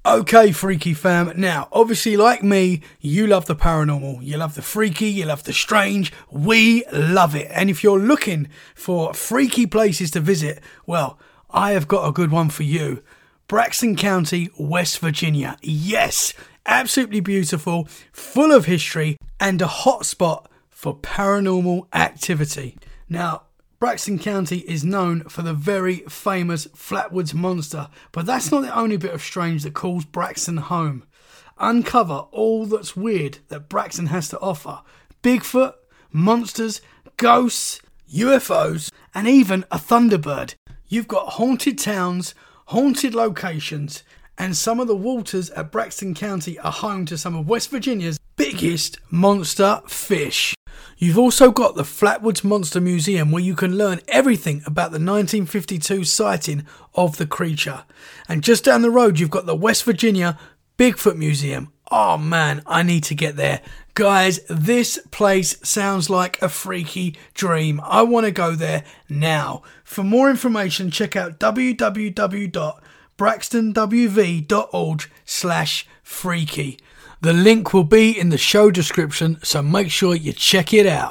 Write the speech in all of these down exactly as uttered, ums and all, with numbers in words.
Okay, freaky fam. Now, obviously, like me, you love the paranormal. You love the freaky, you love the strange. We love it. And if you're looking for freaky places to visit, well, I have got a good one for you. Braxton County, West Virginia. Yes, absolutely beautiful, full of history, and a hotspot for paranormal activity. Now, Braxton County is known for the very famous Flatwoods Monster, but that's not the only bit of strange that calls Braxton home. Uncover all that's weird that Braxton has to offer. Bigfoot, monsters, ghosts, U F Os, and even a Thunderbird. You've got haunted towns, haunted locations, and some of the waters at Braxton County are home to some of West Virginia's biggest monster fish. You've also got the Flatwoods Monster Museum, where you can learn everything about the nineteen fifty-two sighting of the creature. And just down the road, you've got the West Virginia Bigfoot Museum. Oh man, I need to get there. Guys, this place sounds like a freaky dream. I want to go there now. For more information, check out w w w dot braxton w v dot org slash freaky. The link will be in the show description, so make sure you check it out.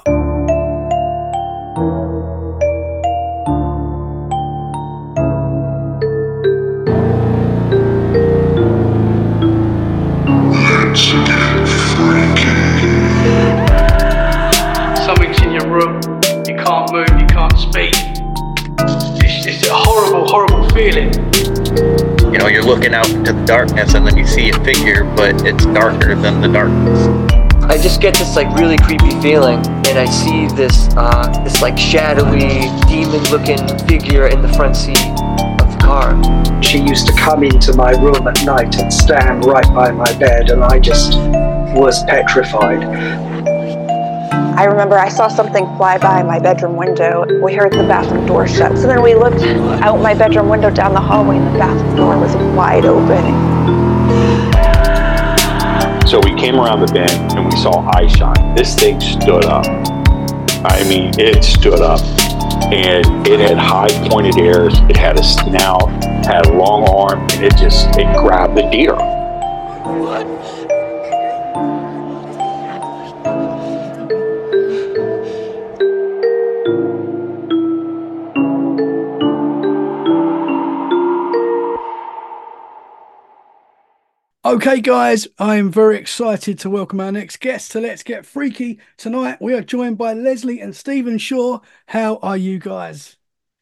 Let's get freaky. Something's in your room. You can't move, you can't speak. It's, it's a horrible, horrible feeling. You know, you're looking out into the darkness and then you see a figure, but it's darker than the darkness. I just get this like really creepy feeling, and I see this uh, this like shadowy, demon-looking figure in the front seat of the car. She used to come into my room at night and stand right by my bed, and I just was petrified. I remember I saw something fly by my bedroom window. We heard the bathroom door shut. So then we looked out my bedroom window down the hallway, and the bathroom door was wide open. So we came around the bend and we saw eye shine. This thing stood up. I mean, it stood up. And it had high pointed ears. It had a snout, had a long arm, and it just, it grabbed the deer. Okay guys, I am very excited to welcome our next guest to Let's Get Freaky. Tonight we are joined by Leslie and Stephen Shaw. How are you guys?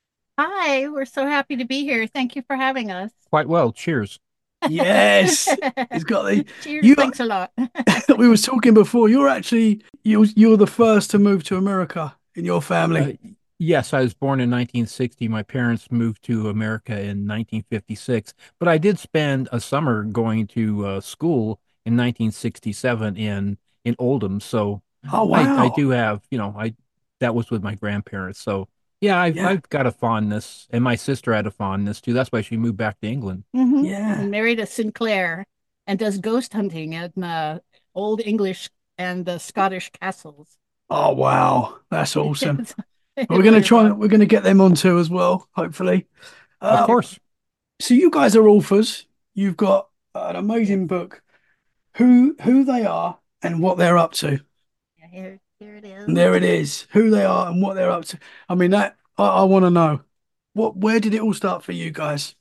Hi, we're so happy to be here. Thank you for having us. Quite well. Cheers. Yes. He's got the Cheers, you, thanks a lot. We were talking before, you're actually you you're the first to move to America in your family. Uh, yes, I was born in nineteen sixty. My parents moved to America in nineteen fifty-six, but I did spend a summer going to uh, school in nineteen sixty-seven in in Oldham. So oh wow. I, I do have, you know, I that was with my grandparents. So yeah, I've, Yeah. I've got a fondness, and my sister had a fondness too. That's why she moved back to England. Mhm. Yeah. And married a Sinclair and does ghost hunting in uh, Old English and the Scottish castles. Oh wow. That's awesome. It's We're gonna really try fun. and we're gonna get them on too as well, hopefully. Of Uh, course. So you guys are authors. You've got an amazing book. Who who they are and what they're up to. Yeah, here, here it is. And there it is. Who they are and what they're up to. I mean that I, I want to know. What where did it all start for you guys?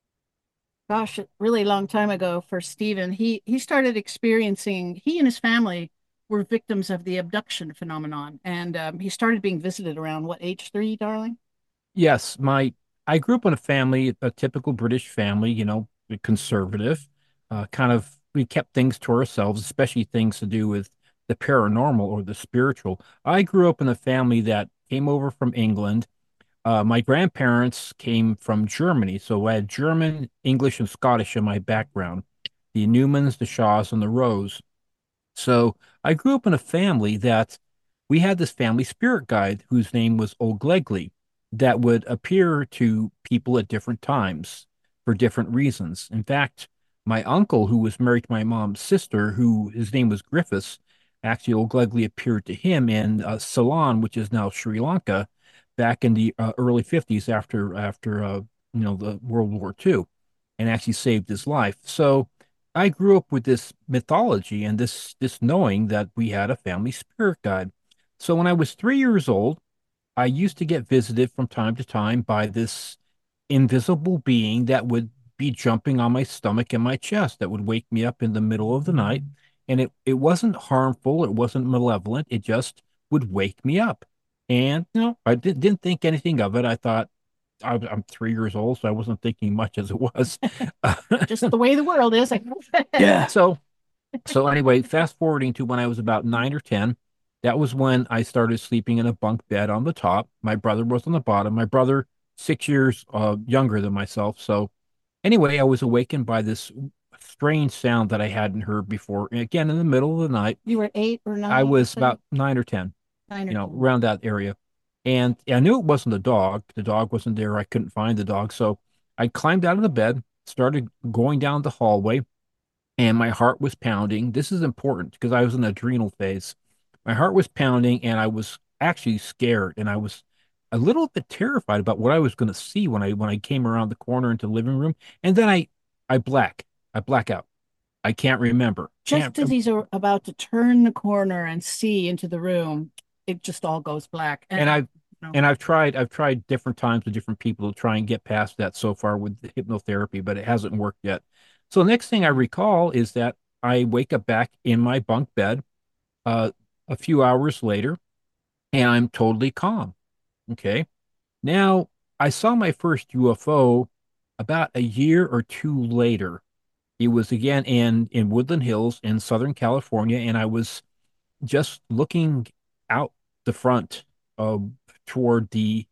Gosh, a really long time ago for Stephen. He he started experiencing, he and his family were victims of the abduction phenomenon. And um, he started being visited around what, age three, darling? Yes, my I grew up in a family, a typical British family, you know, conservative. Uh, kind of, we kept things to ourselves, especially things to do with the paranormal or the spiritual. I grew up in a family that came over from England. Uh, my grandparents came from Germany, so I had German, English, and Scottish in my background. The Newmans, the Shaws, and the Rose. So I grew up in a family that we had this family spirit guide whose name was Old Glegley, that would appear to people at different times for different reasons. In fact, my uncle, who was married to my mom's sister, who his name was Griffiths, actually Old Glegley appeared to him in uh, Ceylon, which is now Sri Lanka, back in the uh, early fifties after after uh, you know the World War Two, and actually saved his life. So I grew up with this mythology and this this knowing that we had a family spirit guide. So when I was three years old, I used to get visited from time to time by this invisible being that would be jumping on my stomach and my chest that would wake me up in the middle of the night. And it, it wasn't harmful, it wasn't malevolent, it just would wake me up. And you know, I did, didn't think anything of it. I thought I, I'm three years old, so I wasn't thinking much as it was. Just the way the world is. Yeah. So so anyway, fast forwarding to when I was about nine or ten, that was when I started sleeping in a bunk bed on the top. My brother was on the bottom. My brother, six years uh, younger than myself. So anyway, I was awakened by this strange sound that I hadn't heard before. Again, in the middle of the night, You were eight or I nine? you was said? about nine or ten, Nine or you know, ten. around that area. And I knew it wasn't the dog. The dog wasn't there. I couldn't find the dog. So I climbed out of the bed, started going down the hallway, and my heart was pounding. This is important because I was in the adrenal phase. My heart was pounding and I was actually scared and I was a little bit terrified about what I was going to see when I when I came around the corner into the living room. And then I I black. I black out. I can't remember. Just Can't as he's a- about to turn the corner and see into the room, it just all goes black. and I've no. and I've tried I've tried different times with different people to try and get past that so far with the hypnotherapy, but it hasn't worked yet. So the next thing I recall is that I wake up back in my bunk bed uh, a few hours later, and I'm totally calm. Okay. Now, I saw my first U F O about a year or two later. It was again in in Woodland Hills in Southern California, and I was just looking out the front uh, toward the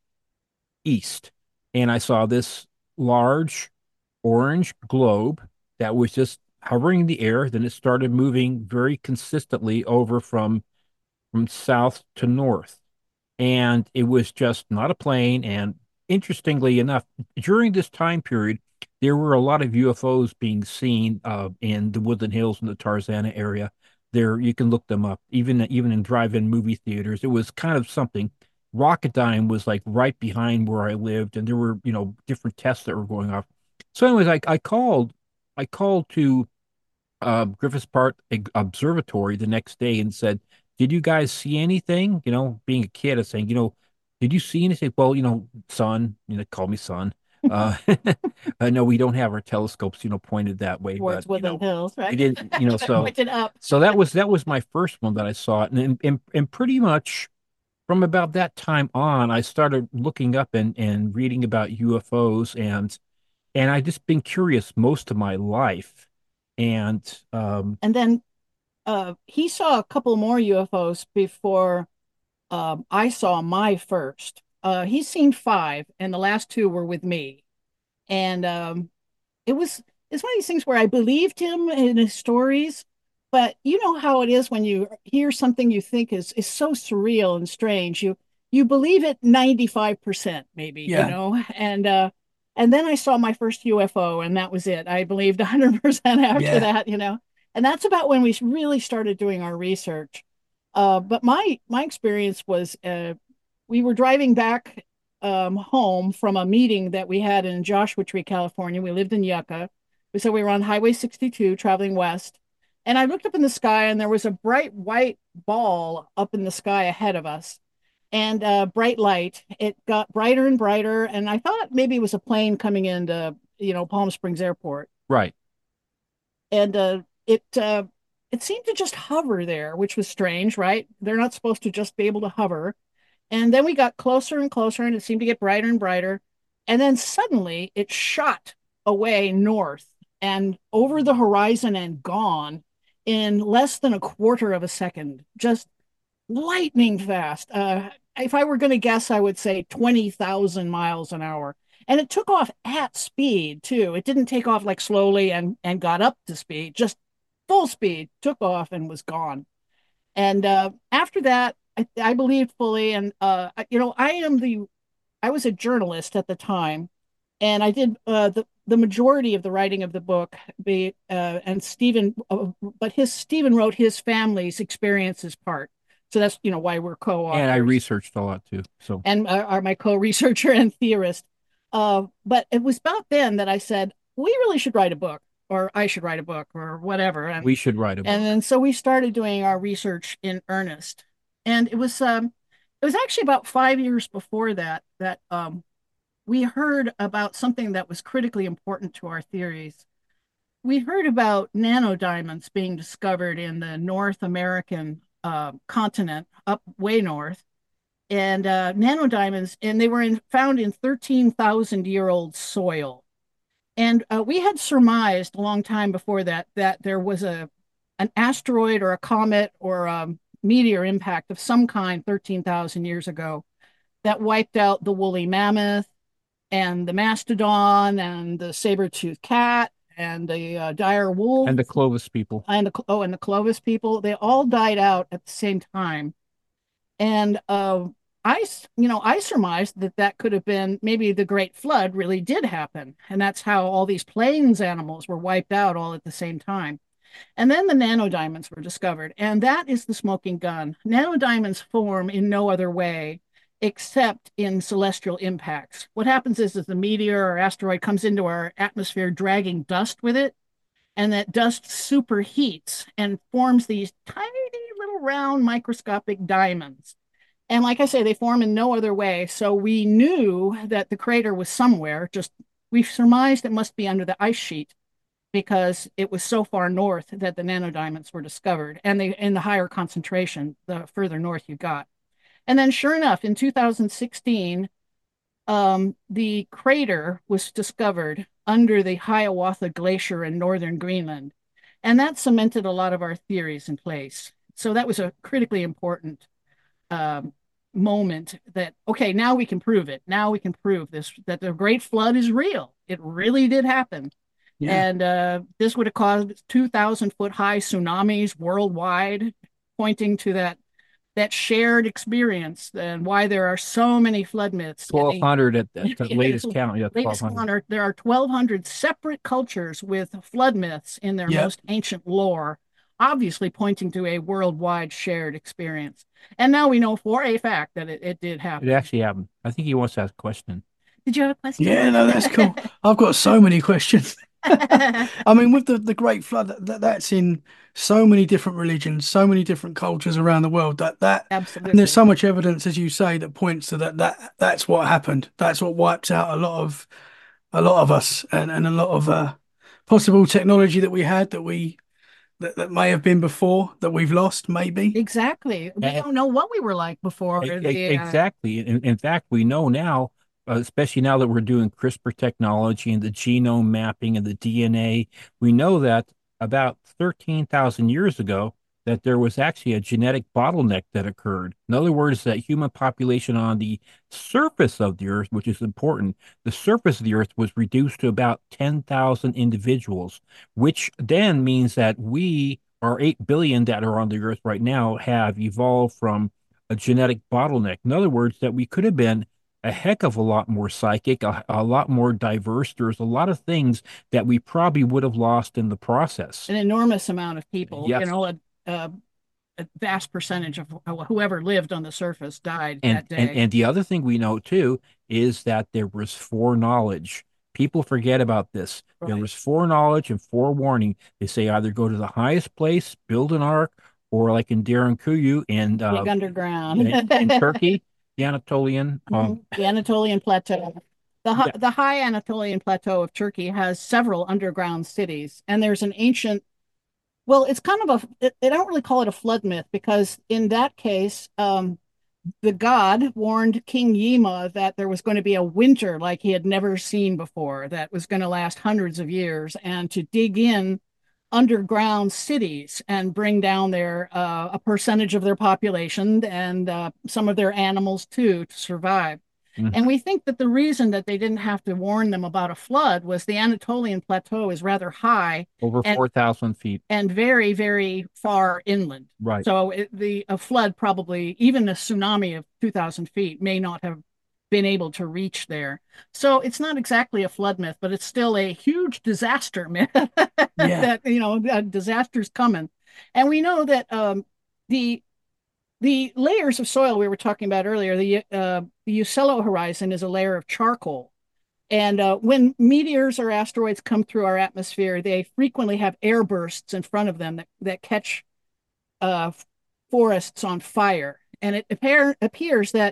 east, and I saw this large orange globe that was just hovering in the air. Then it started moving very consistently over from from south to north, and it was just not a plane. And interestingly enough, during this time period, there were a lot of U F Os being seen uh, in the Woodland Hills and the Tarzana area. There, you can look them up, even even in drive-in movie theaters. It was kind of something. Rocketdyne was like right behind where I lived, and there were, you know, different tests that were going off. So, anyways, I, I called, I called to uh, Griffiths Park Observatory the next day and said, "Did you guys see anything?" You know, being a kid, I was saying, you know, "Did you see anything?" Well, you know, son, you know, call me son. Uh, I know we don't have our telescopes, you know, pointed that way, Towards but you know, Woodland Hills, right? we didn't, you know, so Pointed up. so that was that was my first one that I saw, and and and pretty much from about that time on, I started looking up and and reading about U F Os, and and I just been curious most of my life, and um, And then uh, he saw a couple more U F Os before um, I saw my first. Uh, he's seen five, and the last two were with me. And um, it was it's one of these things where I believed him in his stories, but you know how it is when you hear something you think is is so surreal and strange. You you believe it ninety-five percent maybe, you Yeah. know. And uh and then I saw my first U F O and that was it. I believed one hundred percent after Yeah. that, you know. And that's about when we really started doing our research. Uh, but my my experience was uh, we were driving back um, home from a meeting that we had in Joshua Tree, California. We lived in Yucca. So we were on Highway sixty-two traveling west. And I looked up in the sky and there was a bright white ball up in the sky ahead of us and uh, bright light. It got brighter and brighter. And I thought maybe it was a plane coming into, you know, Palm Springs Airport. right. And uh, it uh, it seemed to just hover there, which was strange, right? They're not supposed to just be able to hover. And then we got closer and closer, and it seemed to get brighter and brighter. And then suddenly it shot away north and over the horizon and gone in less than a quarter of a second, just lightning fast. Uh, if I were going to guess, I would say twenty thousand miles an hour. And it took off at speed too. It didn't take off like slowly and, and got up to speed, just full speed, took off and was gone. And uh, after that, I, I believed fully. And, uh, you know, I am the, I was a journalist at the time, and I did uh, the, the majority of the writing of the book. Be, uh, and Stephen, uh, but his, Stephen wrote his family's experiences part. So that's, you know, why we're co-authors. And I researched a lot too. So, and uh, are my co-researcher and theorist. Uh, but it was about then that I said, we really should write a book. or I should write a book or whatever. And, We should write a book. and then so we started doing our research in earnest. And it was um it was actually about five years before that that um we heard about something that was critically important to our theories. We heard about nanodiamonds being discovered in the North American uh, continent, up way north, and uh, nanodiamonds, and they were in, found in thirteen thousand year old soil. And uh, we had surmised a long time before that that there was a an asteroid or a comet or a meteor impact of some kind thirteen thousand years ago that wiped out the woolly mammoth and the mastodon and the saber-toothed cat and the uh, dire wolf And the Clovis people. and the oh and the Clovis people. They all died out at the same time. And uh, I, you know, I surmised that that could have been maybe the Great Flood really did happen, and that's how all these plains animals were wiped out all at the same time. And then the nanodiamonds were discovered, and that is the smoking gun. Nanodiamonds form in no other way except in celestial impacts. What happens is, is the meteor or asteroid comes into our atmosphere dragging dust with it, and that dust superheats and forms these tiny little round microscopic diamonds. And like I say, they form in no other way. So we knew that the crater was somewhere, just we surmised it must be under the ice sheet because it was so far north that the nanodiamonds were discovered. And they in the higher concentration, the further north you got. And then sure enough, in two thousand sixteen, um, the crater was discovered under the Hiawatha Glacier in northern Greenland. And that cemented a lot of our theories in place. So that was a critically important um, moment that, okay, now we can prove it. Now we can prove this, that the Great Flood is real. It really did happen. Yeah. And uh, this would have caused two thousand foot high tsunamis worldwide, pointing to that that shared experience and why there are so many flood myths. twelve hundred at the, the latest count. Yeah, latest count, there are twelve hundred separate cultures with flood myths in their yep. most ancient lore, obviously pointing to a worldwide shared experience. And now we know for a fact that it, it did happen. It actually happened. I think he wants to ask a question. Did you have a question? Yeah, no, that's cool. I've got so many questions. I mean, with the, the Great Flood, that, that's in so many different religions, so many different cultures around the world. That that absolutely, and there's so much evidence, as you say, that points to that. That that's what happened. That's what wiped out a lot of a lot of us and, and a lot of uh, possible technology that we had that we that, that may have been before that we've lost. Maybe exactly. We and, don't know what we were like before. A, the, a, exactly. In, in fact, we know now. Uh, especially now that we're doing CRISPR technology and the genome mapping and the D N A, we know that about thirteen thousand years ago, that there was actually a genetic bottleneck that occurred. In other words, that human population on the surface of the Earth, which is important, the surface of the Earth was reduced to about ten thousand individuals, which then means that we, our eight billion that are on the Earth right now, have evolved from a genetic bottleneck. In other words, that we could have been a heck of a lot more psychic, a, a lot more diverse. There's a lot of things that we probably would have lost in the process. An enormous amount of people, yes. you know, a, a, a vast percentage of whoever lived on the surface died and, that day. And, and the other thing we know, too, is that there was foreknowledge. People forget about this. Right. There was foreknowledge and forewarning. They say either go to the highest place, build an ark, or like in Derinkuyu and uh, dig underground in, in Turkey. The Anatolian, um, the Anatolian Plateau, the yeah. the high Anatolian Plateau of Turkey has several underground cities, and there's an ancient. Well, it's kind of a. They don't really call it a flood myth because in that case, um, the god warned King Yima that there was going to be a winter like he had never seen before, that was going to last hundreds of years, and to dig in underground cities and bring down their uh, a percentage of their population and uh, some of their animals too to survive. Mm-hmm. And we think that the reason that they didn't have to warn them about a flood was the Anatolian Plateau is rather high, over four thousand feet, and very, very far inland. Right. So it, the a flood probably, even a tsunami of two thousand feet, may not have been able to reach there. So it's not exactly a flood myth, but it's still a huge disaster myth yeah. that, you know, a disaster's coming. And we know that um, the the layers of soil we were talking about earlier, the, uh, the Uccello horizon is a layer of charcoal. And uh, when meteors or asteroids come through our atmosphere, they frequently have air bursts in front of them that, that catch uh, forests on fire. And it appear, appears that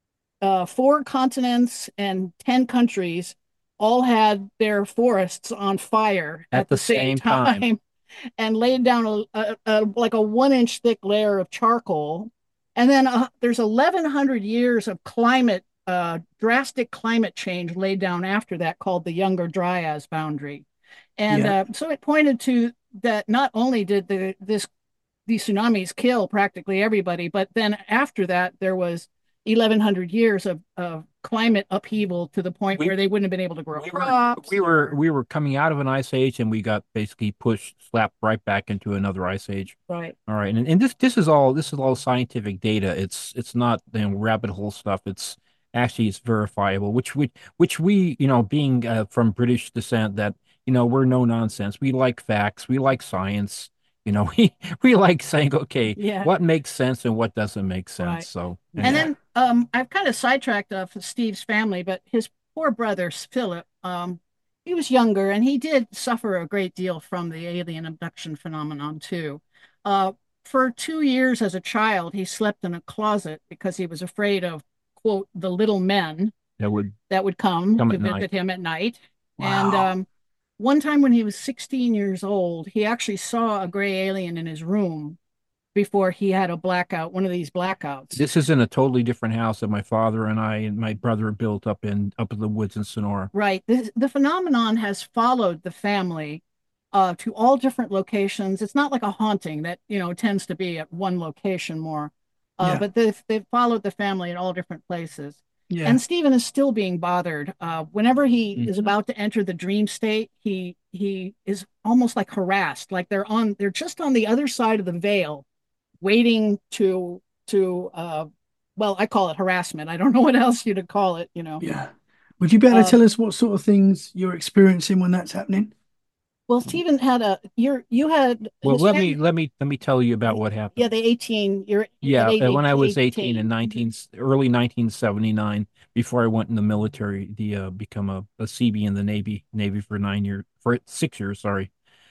uh, four continents and ten countries all had their forests on fire At at the the same same time. time and laid down a, a, a like a one inch thick layer of charcoal. And then uh, there's eleven hundred years of climate, uh, drastic climate change laid down after that called the Younger Dryas boundary. And Yeah. uh, so it pointed to that not only did the this these tsunamis kill practically everybody, but then after that there was eleven hundred years of, of climate upheaval to the point We- where they wouldn't have been able to grow We were, crops. we were or- we were coming out of an ice age, and we got basically pushed, slapped right back into another ice age. right. All right, and, and this this is all this is all scientific data. It's it's not, you know, rabbit hole stuff. It's actually it's verifiable, which which which we, you know, being uh, from British descent, that, you know, we're no nonsense. We like facts. We like science. You know, we we like saying, okay, Yeah. what makes sense and what doesn't make sense. Right. So, And then um, I've kind of sidetracked off of Steve's family, but his poor brother Philip, um, he was younger and he did suffer a great deal from the alien abduction phenomenon too. Uh, for two years as a child, he slept in a closet because he was afraid of, quote, the little men that would that would come, Come to at visit night. him at night. Wow. And um, one time when he was sixteen years old, he actually saw a gray alien in his room before he had a blackout, one of these blackouts. this is in a totally different house that my father and I and my brother built up in up in the woods in Sonora. Right. The, the phenomenon has followed the family uh, to all different locations. It's not like a haunting that, you know, tends to be at one location more, uh, Yeah. but they've, they've followed the family in all different places. Yeah. And Stephen is still being bothered. Uh, whenever he Mhm. is about to enter the dream state, he he is almost like harassed, like they're on they're just on the other side of the veil, waiting to to uh, well, I call it harassment. I don't know what else you'd call it, you know. Yeah. Would you be able to Uh, tell us what sort of things you're experiencing when that's happening? Well, Stephen had a you're you had Well, his let fam- me let me let me tell you about what happened. yeah, the eighteen you're Yeah, at uh, when I was eighteen eighteen. in nineteen early nineteen seventy-nine, before I went in the military, the uh, become a, a C B in the Navy Navy for nine years for six years, sorry.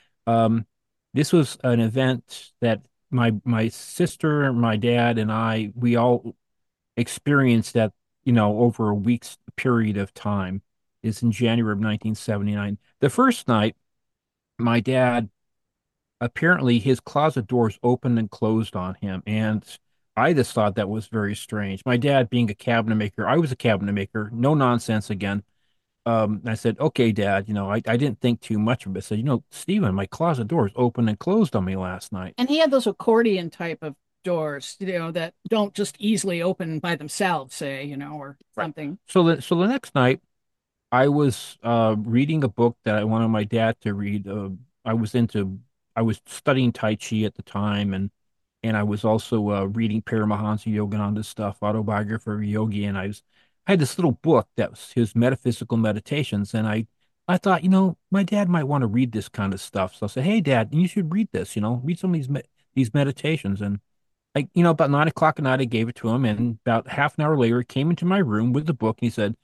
Um, this was an event that my my sister, my dad, and I we all experienced that, you know, over a week's period of time. Is in January of nineteen seventy-nine. The first night, my dad, apparently his closet doors opened and closed on him, and I just thought that was very strange. My dad being a cabinet maker, I was a cabinet maker, no nonsense again. Um, I said, okay, Dad, you know, I, I didn't think too much of it. I said, you know, Stephen, my closet doors opened and closed on me last night. And he had those accordion type of doors, you know, that don't just easily open by themselves, say, you know, or Right. something. So the so the next night, I was uh, reading a book that I wanted my dad to read. Uh, I was into, I was studying Tai Chi at the time, and and I was also uh, reading Paramahansa Yogananda's stuff, Autobiography of a Yogi, and I was I had this little book that was his metaphysical meditations, and I I thought, you know, my dad might want to read this kind of stuff, so I said, hey, Dad, you should read this, you know, read some of these me these meditations, and I, you know, about nine o'clock at night, I gave it to him, and about half an hour later, he came into my room with the book, and he said,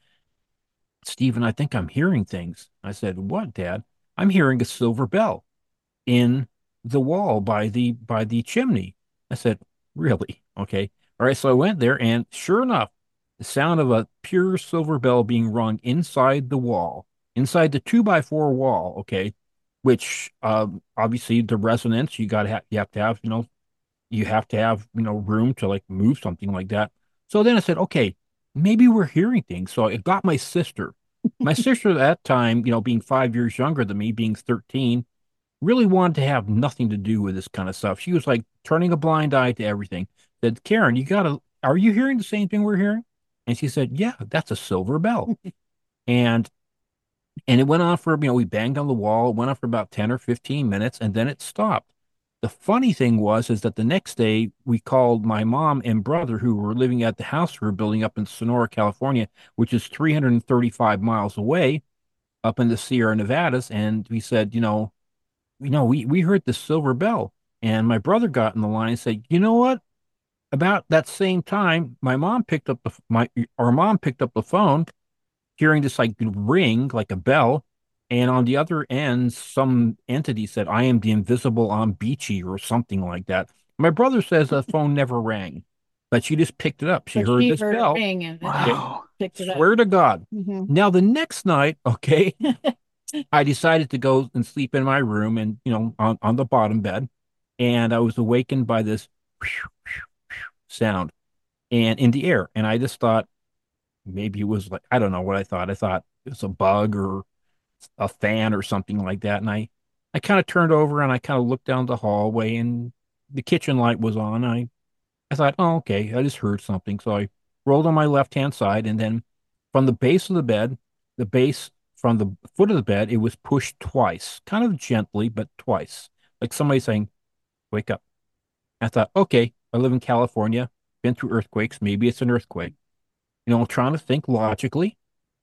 Stephen, I think I'm hearing things. I said, what, Dad? I'm hearing a silver bell in the wall by the by the chimney. I said, really? Okay. All right. So I went there, and sure enough, the sound of a pure silver bell being rung inside the wall, inside the two by four wall. Okay, which um, obviously the resonance you got to have, you have to have, you know, you have to have, you know, room to like move something like that. So then I said, okay, maybe we're hearing things. So I got my sister. My sister at that time, you know, being five years younger than me, being thirteen, really wanted to have nothing to do with this kind of stuff. She was like turning a blind eye to everything. Said, Karen, you gotta, are you hearing the same thing we're hearing? And she said, yeah, that's a silver bell. and and it went on for, you know, we banged on the wall. It went on for about ten or fifteen minutes, and then it stopped. The funny thing was, is that the next day we called my mom and brother who were living at the house we were building up in Sonora, California, which is three hundred thirty-five miles away up in the Sierra Nevadas. And we said, you know, you know, we, we heard the silver bell. And my brother got in the line and said, you know what? About that same time, my mom picked up the, my, our mom picked up the phone. hearing this like ring, like a bell. And on the other end, some entity said, I am the invisible on Beachy or something like that. My brother says the phone never rang, but she just picked it up. She But heard she this heard it bell. ring and Okay. Wow. picked it up. Swear to God. Mhm. Now, the next night, okay, I decided to go and sleep in my room and, you know, on, on the bottom bed. And I was awakened by this sound and in the air. And I just thought maybe it was like, I don't know what I thought. I thought it was a bug or a fan or something like that. And I, I kind of turned over and I kind of looked down the hallway and the kitchen light was on. I, I thought, oh, okay, I just heard something. So I rolled on my left hand side and then from the base of the bed, the base from the foot of the bed, it was pushed twice, kind of gently, but twice, like somebody saying, wake up. I thought, okay, I live in California, been through earthquakes. Maybe it's an earthquake. You know, I'm trying to think logically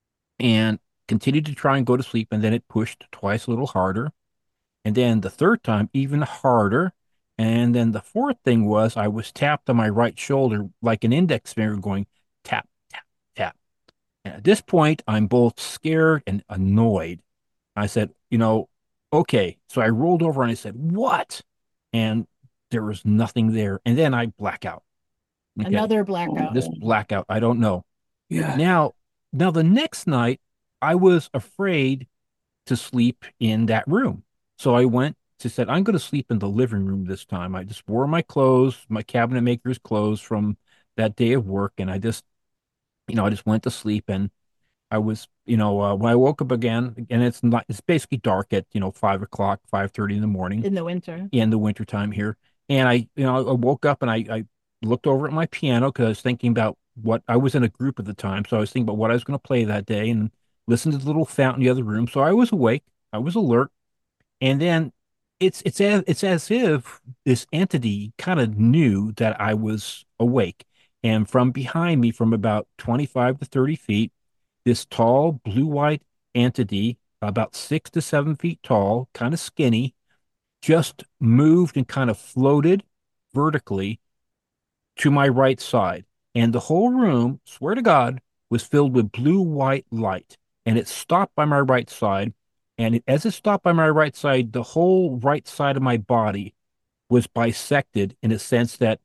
and continued to try and go to sleep. And then it pushed twice a little harder. And then the third time, even harder. And then the fourth thing was I was tapped on my right shoulder like an index finger going tap, tap, tap. And at this point, I'm both scared and annoyed. I said, you know, okay. So I rolled over and I said, what? And there was nothing there. And then I black out. Okay. Another blackout. This blackout, I don't know. Yeah. Now, now the next night, I was afraid to sleep in that room. So I went to said, I'm going to sleep in the living room this time. I just wore my clothes, my cabinet maker's clothes from that day of work. And I just, you know, I just went to sleep and I was, you know, uh, when I woke up again, and it's not, it's basically dark at, you know, five o'clock, five thirty in the morning In the winter. in the wintertime here. And I, you know, I woke up and I, I looked over at my piano because I was thinking about what I was in a group at the time. So I was thinking about what I was going to play that day and listened to the little fountain in the other room. So I was awake. I was alert. And then it's it's as it's as if this entity kind of knew that I was awake. And from behind me, from about twenty-five to thirty feet, this tall blue-white entity, about six to seven feet tall, kind of skinny, just moved and kind of floated vertically to my right side. And the whole room, swear to God, was filled with blue white light. And it stopped by my right side. And it, as it stopped by my right side, the whole right side of my body was bisected in a sense that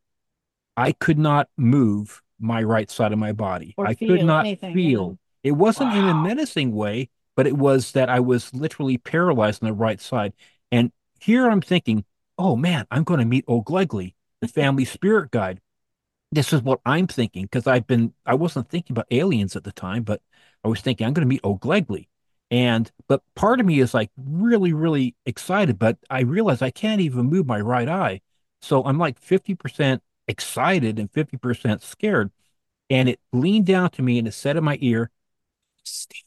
I could not move my right side of my body. Or I could feel not anything, feel. It wasn't in a menacing way, but it was that I was literally paralyzed on the right side. And here I'm thinking, oh man, I'm going to meet O'Glegley, the family spirit guide. This is what I'm thinking because I've been, I wasn't thinking about aliens at the time, but I was thinking I'm going to meet O'Glegley. And, but part of me is like really, really excited, but I realize I can't even move my right eye. So I'm like fifty percent excited and fifty percent scared. And it leaned down to me and it said in my ear, Steve,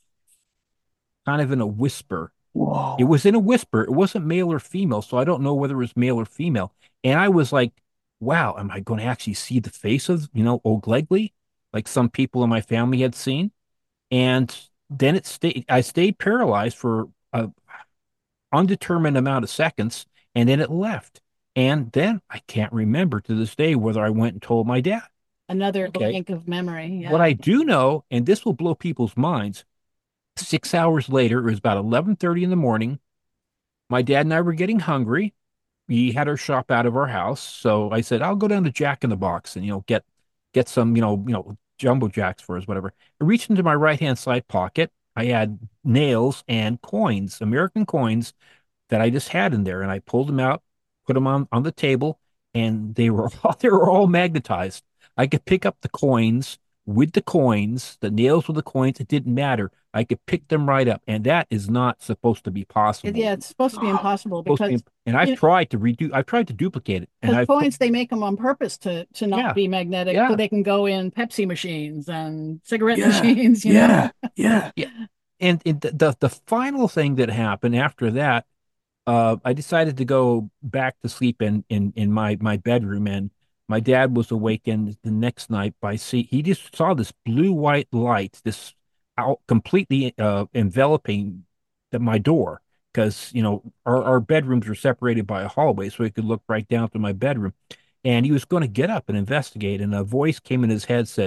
kind of in a whisper. Whoa. It was in a whisper. It wasn't male or female, so I don't know whether it was male or female. And I was like, wow, am I going to actually see the face of, you know, O'Glegley, like some people in my family had seen? And then it stayed, I stayed paralyzed for a undetermined amount of seconds, and then it left. And then I can't remember to this day whether I went and told my dad. Another Okay. blank of memory. Yeah. What I do know, and this will blow people's minds, six hours later, it was about eleven thirty in the morning. My dad and I were getting hungry. We had our shop out of our house. So I said, I'll go down to Jack in the Box and, you know, get get some, you know, you know, jumbo jacks for us, whatever. I reached into my right-hand side pocket. I had nails and coins, American coins that I just had in there. And I pulled them out, put them on, on the table, and they were all, they were all magnetized. I could pick up the coins with the coins, the nails with the coins. It didn't matter. I could pick them right up. And that is not supposed to be possible. Yeah, it's supposed to be impossible Supposed to because be- and I've you know- tried to redo, I've tried to duplicate it. And because I've coins they make them on purpose to to not Yeah. be magnetic, Yeah. so they can go in Pepsi machines and cigarette Yeah. machines. You know? Yeah. Yeah. and it, the, the the final thing that happened after that, uh, I decided to go back to sleep in in in my my bedroom, and my dad was awakened the next night by see he just saw this blue white light, this out completely uh, enveloping the, my door because you know our our bedrooms were separated by a hallway, so he could look right down to my bedroom, and he was going to get up and investigate, and a voice came in his head said,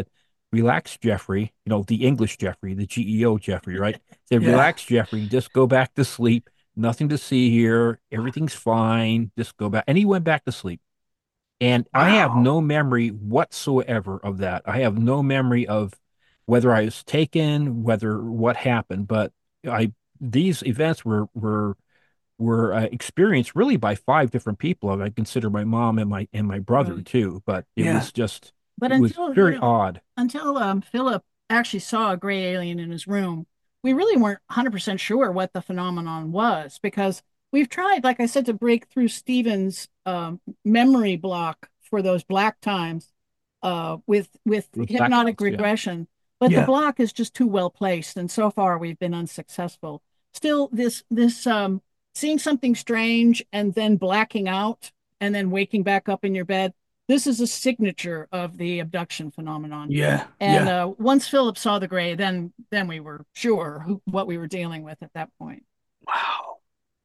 relax, Jeffrey, you know, the English Jeffrey, the G E O Jeffrey, right? Said, Yeah. relax, Jeffrey, just go back to sleep. Nothing to see here. Everything's fine. Just go back. And he went back to sleep. And I have Wow. no memory whatsoever of that. I have no memory of whether I was taken, whether what happened, but I these events were were were uh, experienced really by five different people. I consider my mom and my and my brother Right. too, but it Yeah. was just But it was until, you very know, odd. until um, Philip actually saw a gray alien in his room, we really weren't one hundred percent sure what the phenomenon was because we've tried, like I said, to break through Stephen's um, memory block for those black times uh, with with With black hypnotic box, yeah. regression, but the Yeah. block is just too well placed, and so far we've been unsuccessful. Still, this this um, seeing something strange and then blacking out and then waking back up in your bed, this is a signature of the abduction phenomenon. Yeah. And Yeah. uh, once Philip saw the gray, then then we were sure who, what we were dealing with at that point. Wow.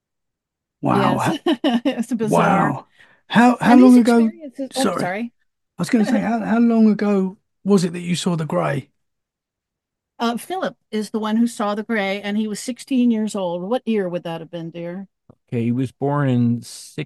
Wow. Yes, Ha- it's bizarre. Wow. How how And these long ago? experiences. Oh, Sorry. sorry. I was going to say, how, how long ago was it that you saw the grey? Uh, Philip is the one who saw the gray, and he was sixteen years old. What year would that have been, dear? Okay, he was born in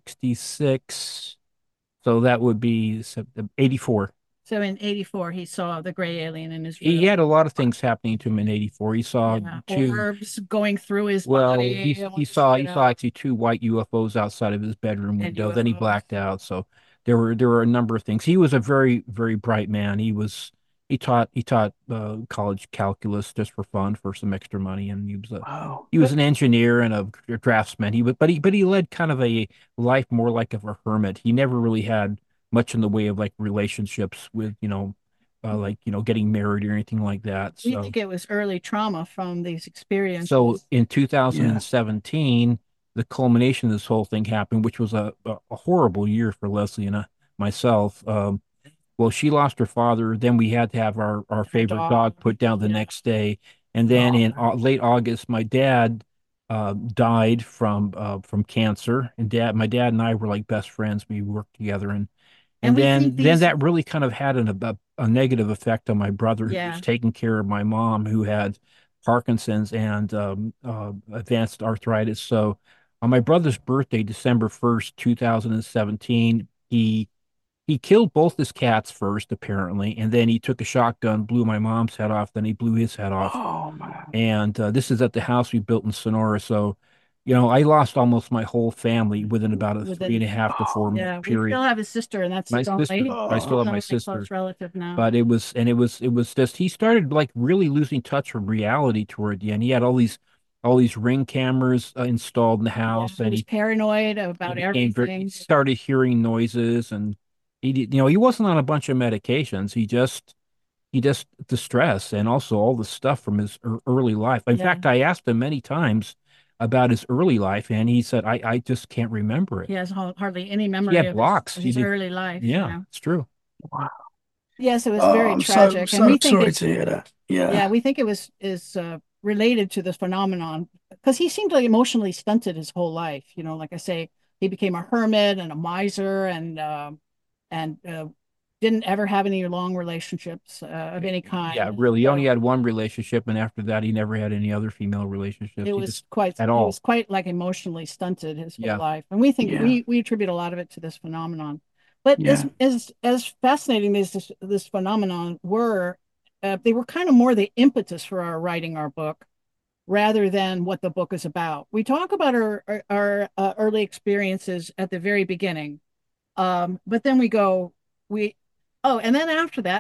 sixty-six, so that would be Sep- eighty-four. So in eighty-four, he saw the gray alien in his He room. had a lot of things happening to him in eighty-four. He saw Yeah, two, orbs going through his well, body. he he once, saw you he saw know, actually two white U F Os outside of his bedroom and window. Then he U F Os. blacked out. So there were there were a number of things. He was a very very bright man. He was he taught he taught uh, college calculus just for fun for some extra money, and he was a Wow. he was an engineer and a, a draftsman. He was but he but he led kind of a life more like of a hermit. He never really had much in the way of like relationships with you know uh, like you know getting married or anything like that. We So. think it was early trauma from these So experiences. in Yeah. two thousand seventeen, the culmination of this whole thing happened, which was a, a, a horrible year for Leslie and uh, myself. Um, well, she lost her father. Then we had to have our, our favorite dog. dog put down the Yeah. next day. And then Oh, in uh, late August, my dad uh, died from uh, from cancer. And dad, my dad and I were like best friends. We worked together, and And and we think then then these, that really kind of had an, a, a negative effect on my brother, who yeah, was taking care of my mom, who had Parkinson's and um, uh, advanced arthritis. So on my brother's birthday, December first, two thousand seventeen, he he killed both his cats first, apparently, and then he took a shotgun, blew my mom's head off, then he blew his head off. oh man. And uh, this is at the house we built in Sonora. So, you know, I lost almost my whole family within about a three and within, a half to four month yeah, we period. still have his sister, and that's My his sister, only, I Oh, still have his my only sister, close relative now. but it was, and it was, it was just, he started like really losing touch from reality toward the end. He had all these, all these ring cameras uh, installed in the Yeah, house, he and was he, paranoid he about became very, he everything. started hearing noises, and he did, you know, he wasn't on a bunch of medications. He just, he just, the stress and also all the stuff from his ear- early life. In Yeah, fact, I asked him many times about his early life, and he said, I, I just can't remember it. he has ha- hardly any He memory had of his, blocks. of He his did, early life, you yeah, know. it's true. wow. Yes, it was Oh, very I'm so tragic, and we so think sorry it's, to hear that. yeah, Yeah. we think it was is uh, related to this phenomenon because he seemed like emotionally stunted his whole life. You know, like I say, he became a hermit and a miser, and uh, and uh, didn't ever have any long relationships uh, of any Yeah, kind. really. He only So had one relationship, and after that, he never had any other female relationships. it He was just quite at he all. was quite like emotionally stunted his whole Yeah. life, and we think Yeah. we we attribute a lot of it to this phenomenon. But as Yeah. as as fascinating as this this phenomenon were, uh, they were kind of more the impetus for our writing our book rather than what the book is about. We talk about our our, our uh, early experiences at the very beginning, um, but then we go we oh, and then after that,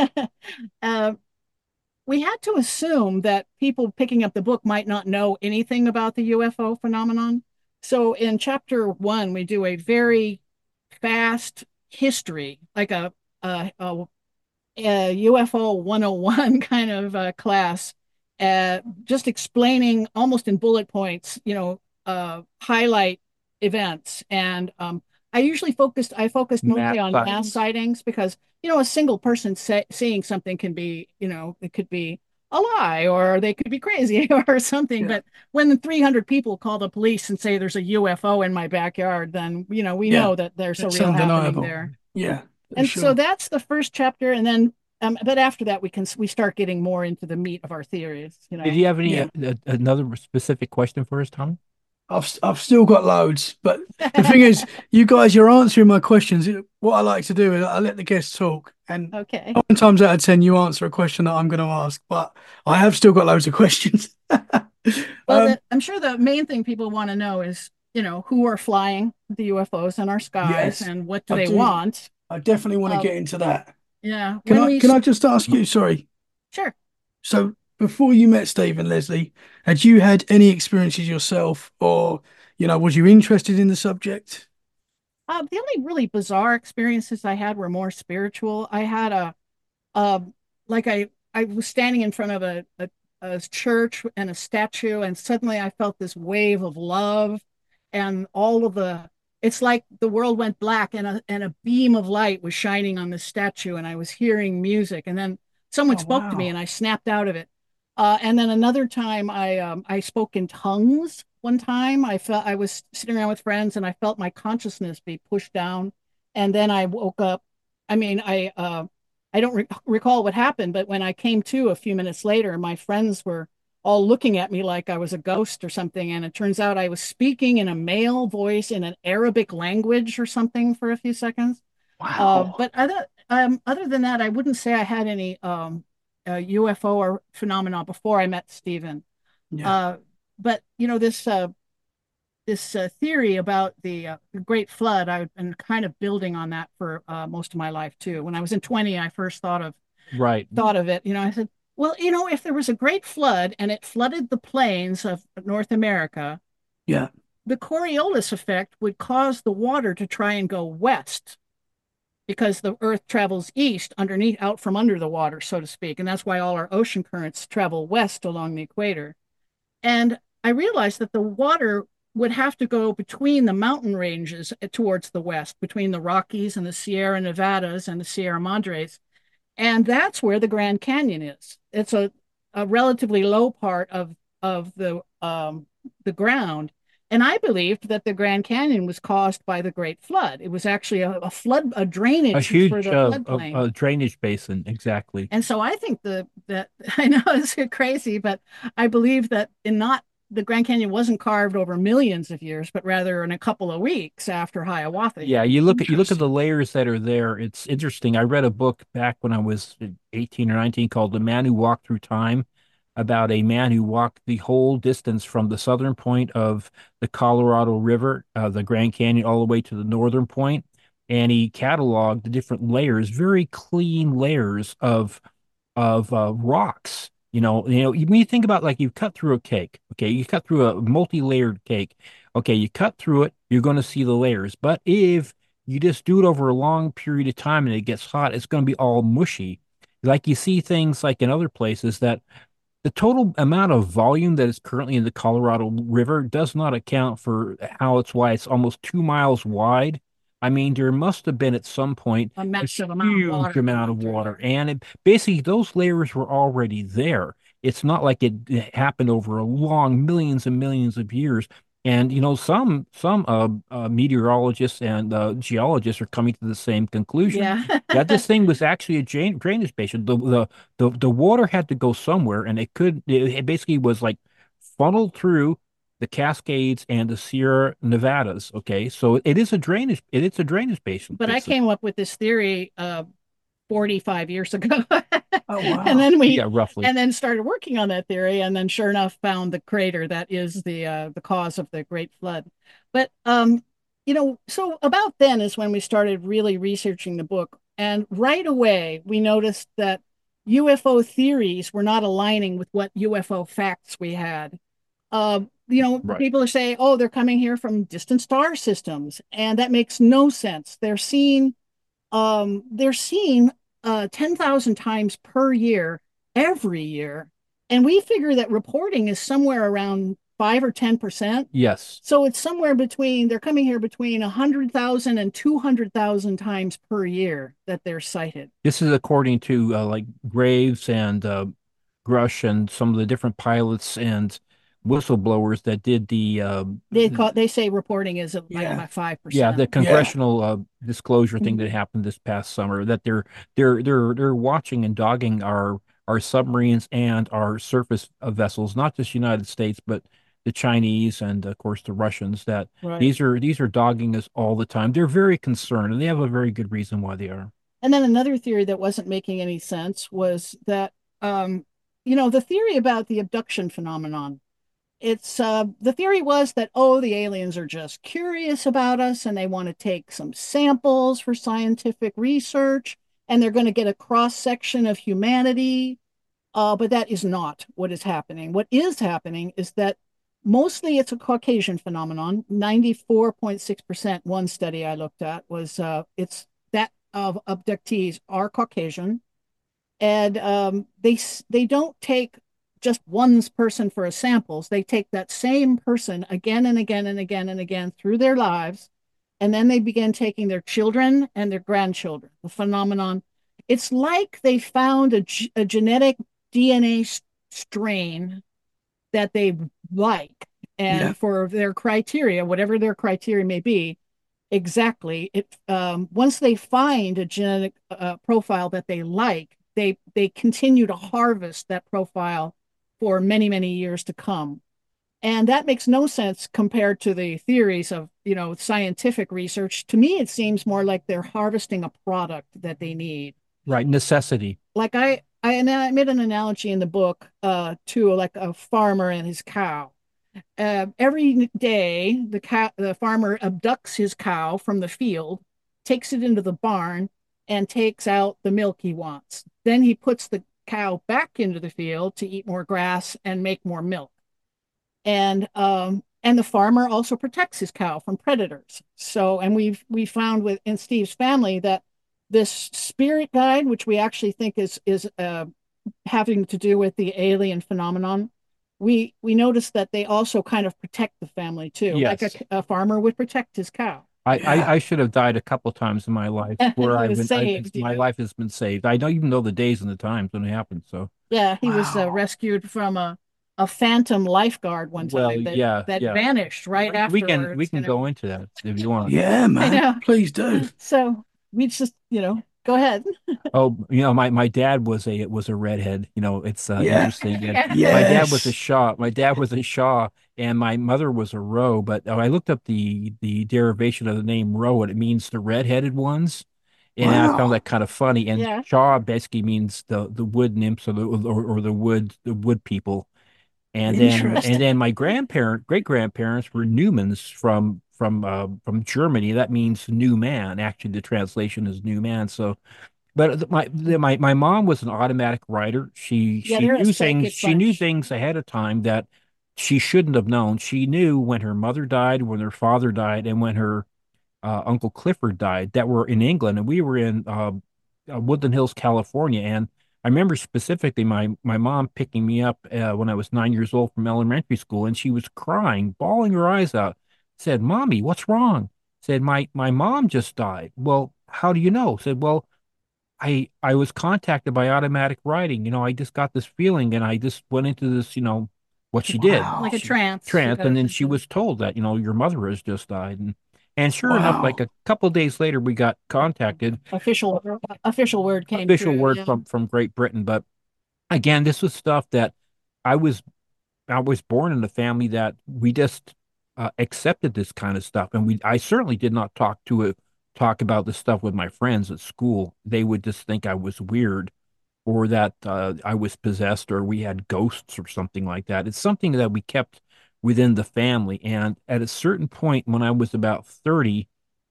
uh, we had to assume that people picking up the book might not know anything about the U F O phenomenon. So in chapter one, we do a very fast history, like a, a, a, a U F O one oh one kind of uh, class, uh, just explaining almost in bullet points, you know, uh, highlight events. And um, I usually focused, I focused Mass mostly on mass sightings. sightings because, you know, a single person say, seeing something can be, you know, it could be a lie or they could be crazy or something. Yeah. But when three hundred people call the police and say there's a U F O in my backyard, then, you know, we Yeah. know that there's a It's real happening undeniable. there. Yeah, for And so sure. that's the first chapter. And then Um, but after that, we can we start getting more into the meat of our theories. You Did know. you have any Yeah. uh, uh, another specific question for us, Tommy? I've I've still got loads, but the thing is, you guys, you're answering my questions. What I like to do is I let the guests talk, and Okay. nine times out of ten, you answer a question that I'm going to ask. But I have still got loads of questions. Well, um, the, I'm sure the main thing people want to know is, you know, who are flying the U F Os in our skies yes, and what do I they do. want? I definitely want to Um, get into that. yeah. Can When I we can I s- just ask you? Sorry. Sure. So before you met Steve and Leslie, had you had any experiences yourself, or you know, was you interested in the subject? Uh, the only really bizarre experiences I had were more spiritual. I had a, um, like I, I was standing in front of a, a, a church and a statue, and suddenly I felt this wave of love, and all of the, it's like the world went black, and a and a beam of light was shining on the statue, and I was hearing music, and then someone Oh spoke to me, wow! and I snapped out of it. Uh, and then another time, I um, I spoke in tongues. One time, I felt I was sitting around with friends, and I felt my consciousness be pushed down, and then I woke up. I mean, I uh, I don't re recall what happened, but when I came to a few minutes later, my friends were all looking at me like I was a ghost or something. And it turns out I was speaking in a male voice in an Arabic language or something for a few seconds. Uh, Wow! but other um, other than that, I wouldn't say I had any um, uh, U F O or phenomena before I met Stephen. Yeah, Uh, but you know this uh, this uh, theory about the, uh, the Great Flood, I've been kind of building on that for uh, most of my life too. When I was in twenty, I first thought of Right. thought of it. You know, I said, well, you know, if there was a great flood and it flooded the plains of North America, yeah. the Coriolis effect would cause the water to try and go west because the earth travels east underneath out from under the water, so to speak. And that's why all our ocean currents travel west along the equator. And I realized that the water would have to go between the mountain ranges towards the west, between the Rockies and the Sierra Nevadas and the Sierra Madres. And that's where the Grand Canyon is. It's a, a relatively low part of of the um, the ground. And I believed that the Grand Canyon was caused by the Great Flood. It was actually a, a flood, a A drainage for huge the uh, uh, floodplain. uh, drainage basin, exactly. And so I think the that I know it's crazy, but I believe that in not the Grand Canyon wasn't carved over millions of years, but rather in a couple of weeks after Hiawatha Yeah, hit. you look at you look at the Interesting. layers that are there. It's interesting. I read a book back when I was eighteen or nineteen called The Man Who Walked Through Time, about a man who walked the whole distance from the southern point of the Colorado River, uh, the Grand Canyon, all the way to the northern point, and he cataloged the different layers, very clean layers of of uh, rocks. You know, you know, when you think about, like, you cut through a cake, okay, you cut through a multi-layered cake. Okay, you cut through it, you're going to see the layers. But if you just do it over a long period of time and it gets hot, it's going to be all mushy. Like you see things like in other places that the total amount of volume that is currently in the Colorado River does not account for how it's why it's almost two miles wide. I mean, there must have been at some point A a massive amount of huge water amount going of through water, there. and it, basically those layers were already there. It's not like it, it happened over a long millions and millions of years. And you know, some some uh, uh, meteorologists and uh, geologists are coming to the same conclusion Yeah. that this thing was actually a drain drainage basin. The, the the the water had to go somewhere, and it could it, it basically was like funneled through the Cascades and the Sierra Nevadas. Okay, so it is a drainage it is a drainage basin But I basin. came up with this theory uh forty-five years ago. Oh And wow! then we Yeah, roughly. and then started working on that theory, and then sure enough found the crater that is the uh the cause of the Great Flood. But um you know, so about then is when we started really researching the book, and right away we noticed that U F O theories were not aligning with what U F O facts we had. Uh, you know, Right. people are saying, oh, they're coming here from distant star systems, and that makes no sense. They're seen um, they're seen uh, ten thousand times per year, every year. And we figure that reporting is somewhere around five or ten percent. Yes. So it's somewhere between, they're coming here between one hundred thousand and two hundred thousand times per year that they're sighted. This is according to uh, like Graves and uh, Grush and some of the different pilots and whistleblowers that did the um, They call they say reporting is at Yeah. ninety-five yeah, the percent. Yeah. congressional uh, disclosure thing that happened this past summer, that they're they're they're they're watching and dogging our our submarines and our surface uh, vessels, not just United States, but the Chinese and of course the Russians. That Right. these are these are dogging us all the time. They're very concerned, and they have a very good reason why they are. And then another theory that wasn't making any sense was that, um, you know, the theory about the abduction phenomenon. It's uh, the theory was that, oh, the aliens are just curious about us and they want to take some samples for scientific research and they're going to get a cross section of humanity. Uh, but that is not what is happening. What is happening is that mostly it's a Caucasian phenomenon. ninety-four point six percent, one study I looked at was uh, it's that of abductees are Caucasian, and um, they they don't take just one person for a samples. They take that same person again and again and again and again through their lives, and then they begin taking their children and their grandchildren. The phenomenon, it's like they found a, a genetic D N A strain that they like, Yeah. and for their criteria, whatever their criteria may be, exactly. It um, once they find a genetic uh, profile that they like, they they continue to harvest that profile for many many years to come, and that makes no sense compared to the theories of you know scientific research. To me, it seems more like they're harvesting a product that they need. Right, necessity. Like I I and I made an analogy in the book uh, to like a farmer and his cow. Uh, every day, the cow, the farmer abducts his cow from the field, takes it into the barn, and takes out the milk he wants. Then he puts the cow back into the field to eat more grass and make more milk. And um, and the farmer also protects his cow from predators. So, and we've we found with in Steve's family that this spirit guide, which we actually think is is uh, having to do with the alien phenomenon, we we noticed that they also kind of protect the family too, like a, Yes. a farmer would protect his cow. I, Yeah. I, I should have died a couple times in my life And where he I've was been, I, saved. my Yeah, life has been saved. I don't even know the days and the times when it happened. So, yeah, he was uh, Wow. rescued from a a phantom lifeguard one well, time that yeah, that yeah. vanished right We can we afterwards. can You know, go into that if you want. Yeah, I man. know. Please do. So we just you know go ahead. Oh, you know, my my dad was a was a redhead. You know, it's uh, Yeah. interesting. And Yeah. my dad was a Yes. Shaw. My dad was a Shaw, and my mother was a Rowe. But uh, I looked up the the derivation of the name Rowe, and it means the redheaded ones. And I found Wow. that kind of funny. And Yeah. Shaw basically means the the wood nymphs or the or, or the wood the wood people. And then and Interesting. then my grandparent great grandparents were Newmans from from uh, from Germany. That means new man. Actually, the translation is new man. So but th- my the, my my mom was an automatic writer. She Yeah, she they're a knew things. psychic She knew bunch. things ahead of time that she shouldn't have known. She knew when her mother died, when her father died, and when her uh, Uncle Clifford died. That were in England, and we were in uh, uh, Woodland Hills, California. And I remember specifically my my mom picking me up uh, when I was nine years old from elementary school, and she was crying, bawling her eyes out. Said, "Mommy, what's wrong?" Said, "My my mom just died." Well, how do you know? Said, "Well." I I was contacted by automatic writing. You know, I just got this feeling and I just went into this, you know, what she did. Like a Wow. She trance. You trance got and then she into was told that, you know, your mother has just died. And and sure enough, like Wow. a couple days later we got contacted, official official word came official through. word Yeah. from from Great Britain. But again, this was stuff that I was I was born in a family that we just uh, accepted this kind of stuff, and we I certainly did not talk to it talk about this stuff with my friends at school. They would just think I was weird or that uh, I was possessed or we had ghosts or something like that. It's something that we kept within the family. And at a certain point, when I was about thirty,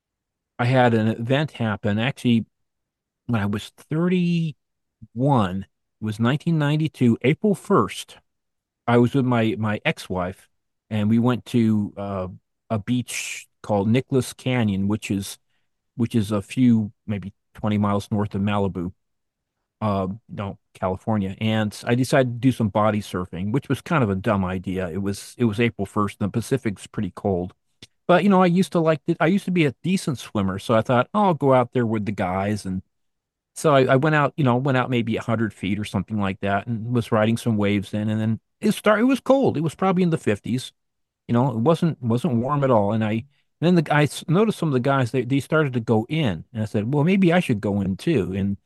I had an event happen. Actually, when I was thirty-one, it was nineteen ninety-two, April first. I was with my my ex-wife, and we went to uh, a beach called Nicholas Canyon, which is which is a few maybe twenty miles north of Malibu, uh, no, California. And I decided to do some body surfing, which was kind of a dumb idea. It was it was April first, and the Pacific's pretty cold. But you know, I used to like it. I used to be a decent swimmer, so I thought, oh, I'll go out there with the guys. And so I, I went out, you know, went out maybe a hundred feet or something like that, and was riding some waves in. And then it start. It was cold. It was probably in the fifties. You know, it wasn't wasn't warm at all. And I then the I s- noticed some of the guys they they started to go in, and I said, well, maybe I should go in too. And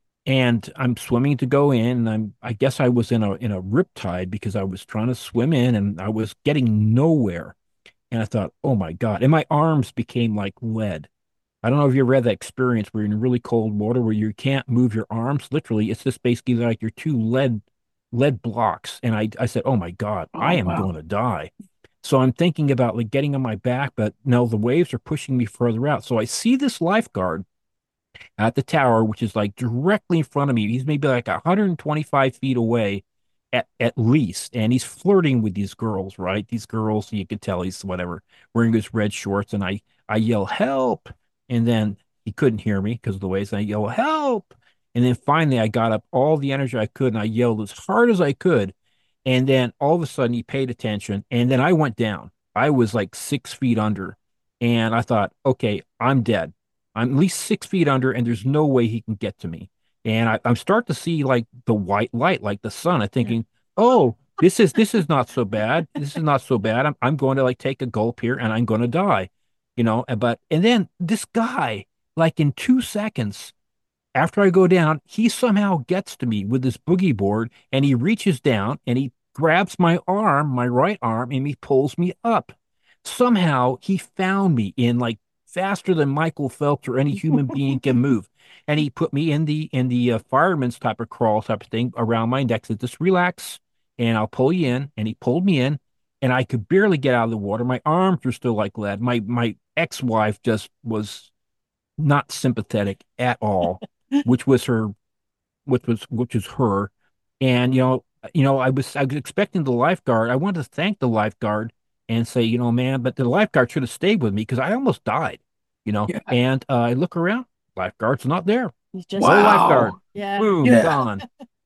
and I'm swimming to go in, and I'm I guess I was in a in a riptide because I was trying to swim in, and I was getting nowhere. And I thought, oh my God. And my arms became like lead. I don't know if you ever had that experience where you're in really cold water where you can't move your arms. Literally, it's just basically like you're two lead lead blocks. And I I said, oh my God, I Oh, am wow. going to die. So I'm thinking about like getting on my back, but no, the waves are pushing me further out. So I see this lifeguard at the tower, which is like directly in front of me. He's maybe like one hundred twenty-five feet away at, at least. And he's flirting with these girls, right? These girls, you could tell he's whatever, wearing his red shorts. And I, I yell, help. And then he couldn't hear me because of the waves. And I yell, help. And then finally I got up all the energy I could and I yelled as hard as I could. And then all of a sudden he paid attention. And then I went down. I was like six feet under. And I thought, okay, I'm dead. I'm at least six feet under, and there's no way he can get to me. And I, I'm starting to see like the white light, like the sun. I'm thinking, oh, this is this is not so bad. This is not so bad. I'm I'm going to like take a gulp here, and I'm going to die, you know. And But and then this guy, like in two seconds after I go down, he somehow gets to me with this boogie board, and he reaches down and he grabs my arm, my right arm, and he pulls me up. Somehow he found me in like faster than Michael Phelps or any human being can move. And he put me in the in the uh, fireman's type of crawl type of thing around my neck. Said, just relax and I'll pull you in. And he pulled me in and I could barely get out of the water. My arms were still like lead. My my ex-wife just was not sympathetic at all, which was her which was which was her. And you know, you know, I was I was expecting the lifeguard. I wanted to thank the lifeguard and say, you know, man, but the lifeguard should have stayed with me because I almost died, you know. Yeah. And uh, I look around, lifeguard's not there. He's just No lifeguard. Wow. yeah. Boom, Yeah. gone.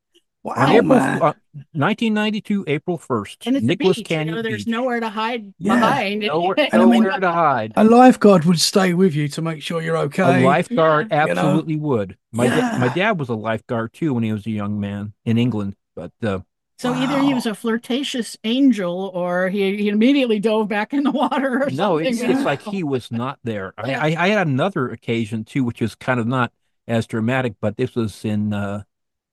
On Wow, April man. uh, nineteen ninety-two, April first, And it's Nicholas the beach, Canyon you know, there's Beach. nowhere to hide Yeah. behind. Nowhere, And I mean- nowhere to hide. A lifeguard would stay with you to make sure you're A okay. lifeguard Yeah. You know? absolutely would. My da- my Yeah. dad was a lifeguard too when he was a young man in England, but uh, So either he was Wow. a flirtatious angel or he, he immediately dove back in the water or no, something. it's you it's know? like he was not there. I, Yeah. I I had another occasion too, which was kind of not as dramatic, but this was in uh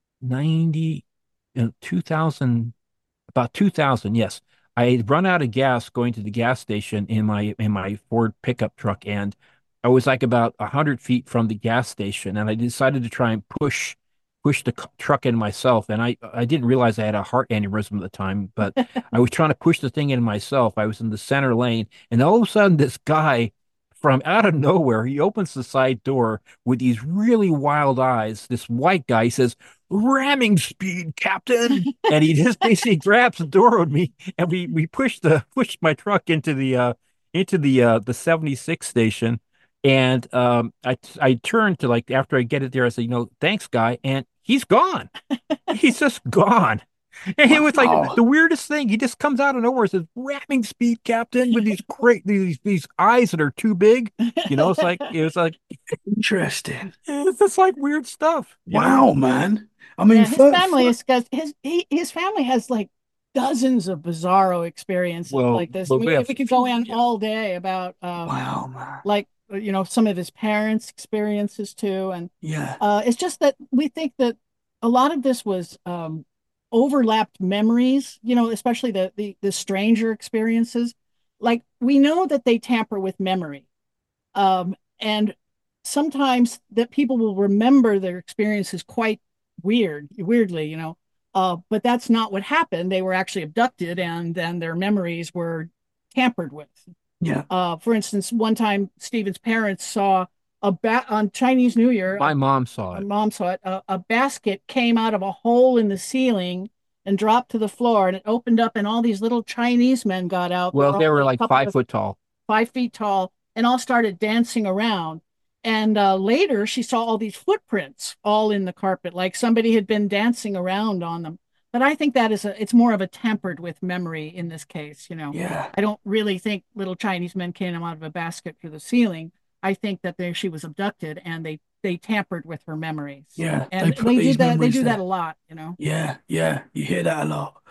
ninety, uh, two thousand, about two thousand. Yes, I had run out of gas going to the gas station in my in my Ford pickup truck, and I was like about a hundred feet from the gas station, and I decided to try and push push the c- truck in myself, and I I didn't realize I had a heart aneurysm at the time, but I was trying to push the thing in myself. I was in the center lane, and all of a sudden, this guy from out of nowhere, he opens the side door with these really wild eyes. This white guy, he says, "Ramming speed, Captain," and he just basically grabs the door with me, and we we pushed the pushed my truck into the uh into the uh the seventy-six station. And um I I turned to like after I get it there, I said, you know, thanks, guy, and he's gone. He's just gone. And it was like Wow. the weirdest thing. He just comes out of nowhere and says, "Ramming speed, Captain," with these great these these eyes that are too big. You know, it's like it was like Interesting. it's just like weird stuff. You know? Wow, man. I mean, Yeah, his fir- family fir- is because his he, his family has like dozens of bizarro experiences Well, like this. well, we, we have- we could go on all day about um, wow, man. like you know some of his parents' experiences too, and Yeah. uh, it's just that we think that a lot of this was um, overlapped memories. You know, especially the the the stranger experiences. Like we know that they tamper with memory, um, and sometimes that people will remember their experiences quite weird, weirdly, you know. Uh, but that's not what happened. They were actually abducted, and then their memories were tampered with. Yeah. Uh, for instance, one time Stephen's parents saw a bat on Chinese New Year. My mom saw My it. mom saw it. A, a basket came out of a hole in the ceiling and dropped to the floor, and it opened up, and all these little Chinese men got out. Well, they all were a like couple five of- foot tall. five feet tall, and all started dancing around. And uh, later, she saw all these footprints all in the carpet, like somebody had been dancing around on them. But I think that is a, it's more of a tampered with memory in this case, you know. Yeah. I don't really think little Chinese men came out of a basket through the ceiling. I think that they, she was abducted and they they tampered with her memories. Yeah, and they put they, do these that. They memories do that there. a lot, you know. Yeah. Yeah. You hear that a lot.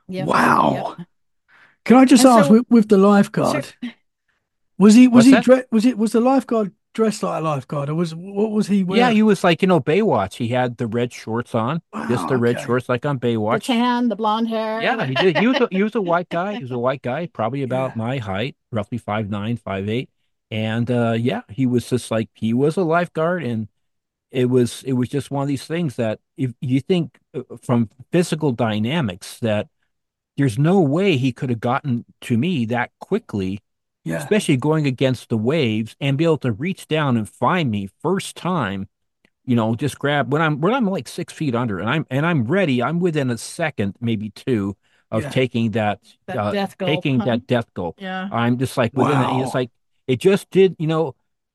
Yep. Wow. Yep. Can I just And ask so, with, with the sir, lifeguard? Was he was What's he that? dre- was it was the lifeguard dressed like a lifeguard, or was what was he Yeah, wearing? he was like, you know, Baywatch. He had the red shorts on, just Wow. the red Okay. shorts like on the Baywatch. tan, the blonde Yeah, hair. he did. He was a, he was a white guy. He was a white guy, probably about Yeah. my height, roughly five nine, five eight. And uh yeah, he was just like he was a lifeguard, and it was it was just one of these things that if you think uh, from physical dynamics that there's no way he could have gotten to me that quickly, Yeah. especially going against the waves and be able to reach down and find me first time, you know, just grab when I'm when I'm like six feet under and I'm and I'm ready. I'm within a second, maybe two, of Yeah. taking that That uh death gulp, taking huh? that death gulp. Yeah. I'm just like within that. It's Wow. like it just did, you know,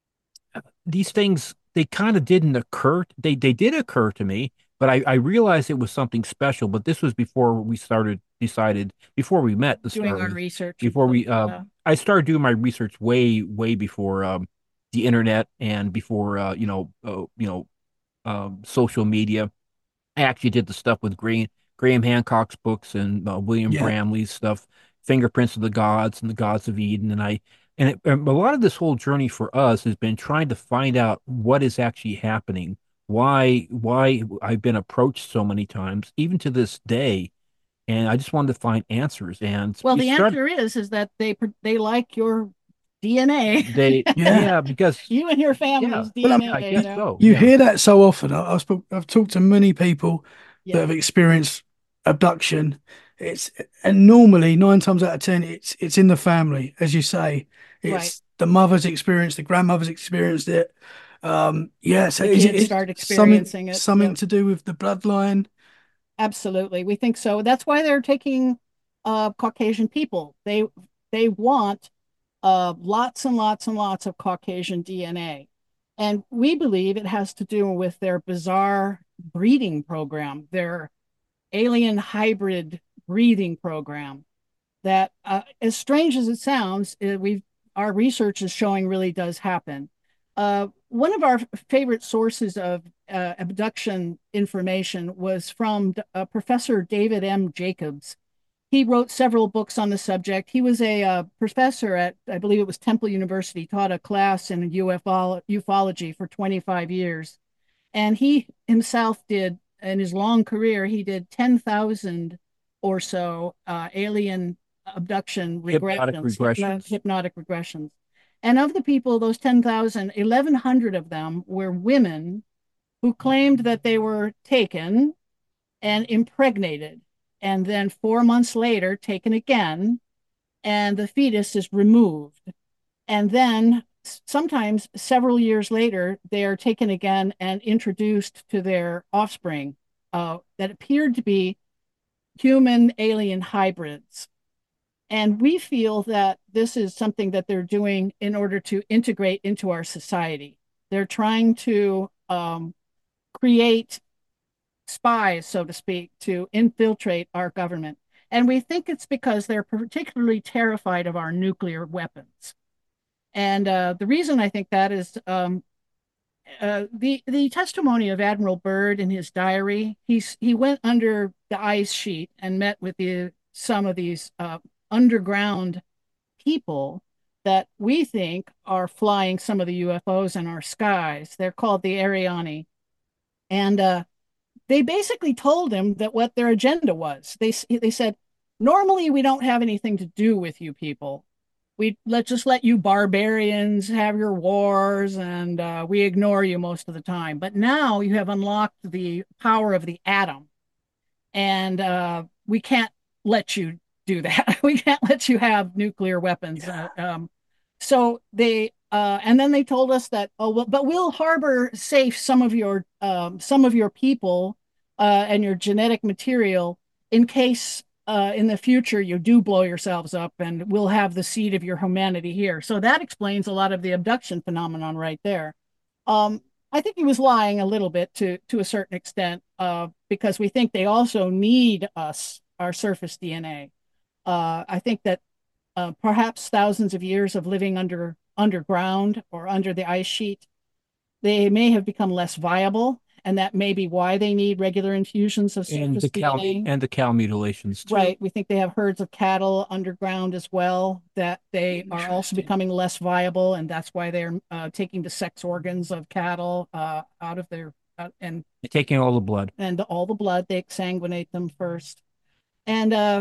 these things they kind of didn't occur. They they did occur to me, but I I realized it was something special. But this was before we started decided before we met to Doing start our with. research and Before stuff. we uh Yeah. I started doing my research way way before um the internet and before uh you know uh, you know um social media. I actually did the stuff with Graham, Graham Hancock's books and uh, William Yeah. Bramley's stuff, Fingerprints of the Gods and the Gods of Eden. And I, and it, um, a lot of this whole journey for us has been trying to find out what is actually happening, why, why I've been approached so many times, even to this day. And I just wanted to find answers. And Well, we the started, answer is is that they pr- they like your D N A. they, Yeah. yeah, because, You and your yeah, family's Well, I I D N A, you guess know. so. You Yeah. hear that so often. I, I've spoke, I've talked to many people that Yeah. have experienced abduction. It's and normally nine times out of ten, it's it's in the family, as you say. Right. It's the mother's experienced, the grandmother's experienced it. Um, yeah. So The is it kids it's start something experiencing it. something Yep. to do with the bloodline? Absolutely. We think so. That's why they're taking uh Caucasian people. They they want uh lots and lots and lots of Caucasian D N A. And we believe it has to do with their bizarre breeding program, their alien hybrid breeding program that, uh, as strange as it sounds, uh, we've our research is showing really does happen. Uh, one of our favorite sources of uh, abduction information was from uh, Professor David M. Jacobs. He wrote several books on the subject. He was a uh, professor at, I believe it was Temple University, taught a class in U F O ufology for twenty-five years. And he himself did, in his long career, he did ten thousand or so uh, alien abduction Hypnotic regressions, hypno- regressions. hypnotic regressions. And of the people, those ten thousand, eleven hundred of them were women who claimed that they were taken and impregnated, and then four months later, taken again, and the fetus is removed. And then sometimes several years later, they are taken again and introduced to their offspring uh, that appeared to be human alien hybrids. And we feel that this is something that they're doing in order to integrate into our society. They're trying to um, create spies, so to speak, to infiltrate our government. And we think it's because they're particularly terrified of our nuclear weapons. And uh, the reason I think that is um, uh, the the testimony of Admiral Byrd in his diary. He's he went under the ice sheet and met with the some of these uh, underground people that we think are flying some of the U F Os in our skies. They're called the Ariani, and uh, they basically told him that what their agenda was. They they said, normally we don't have anything to do with you people. We let just let you barbarians have your wars, and uh, we ignore you most of the time. But now you have unlocked the power of the atom, and uh, we can't let you do that. We can't let you have nuclear weapons. Uh, um, so they uh, and then they told us that, oh well, but we'll harbor safe some of your um, some of your people uh, and your genetic material in case uh, in the future you do blow yourselves up, and we'll have the seed of your humanity here. So that explains a lot of the abduction phenomenon right there. Um, I think he was lying a little bit to to a certain extent, uh, because we think they also need us, our surface D N A. Uh, I think that uh, perhaps thousands of years of living under underground or under the ice sheet, they may have become less viable, and that may be why they need regular infusions of And the surface cow D N A. and the cow mutilations too. Right. We think they have herds of cattle underground as well, that they are also Interesting. becoming less viable, and that's why they're uh, taking the sex organs of cattle uh, out of their uh, and Taking all the blood. and all the blood. They exsanguinate them first, and uh,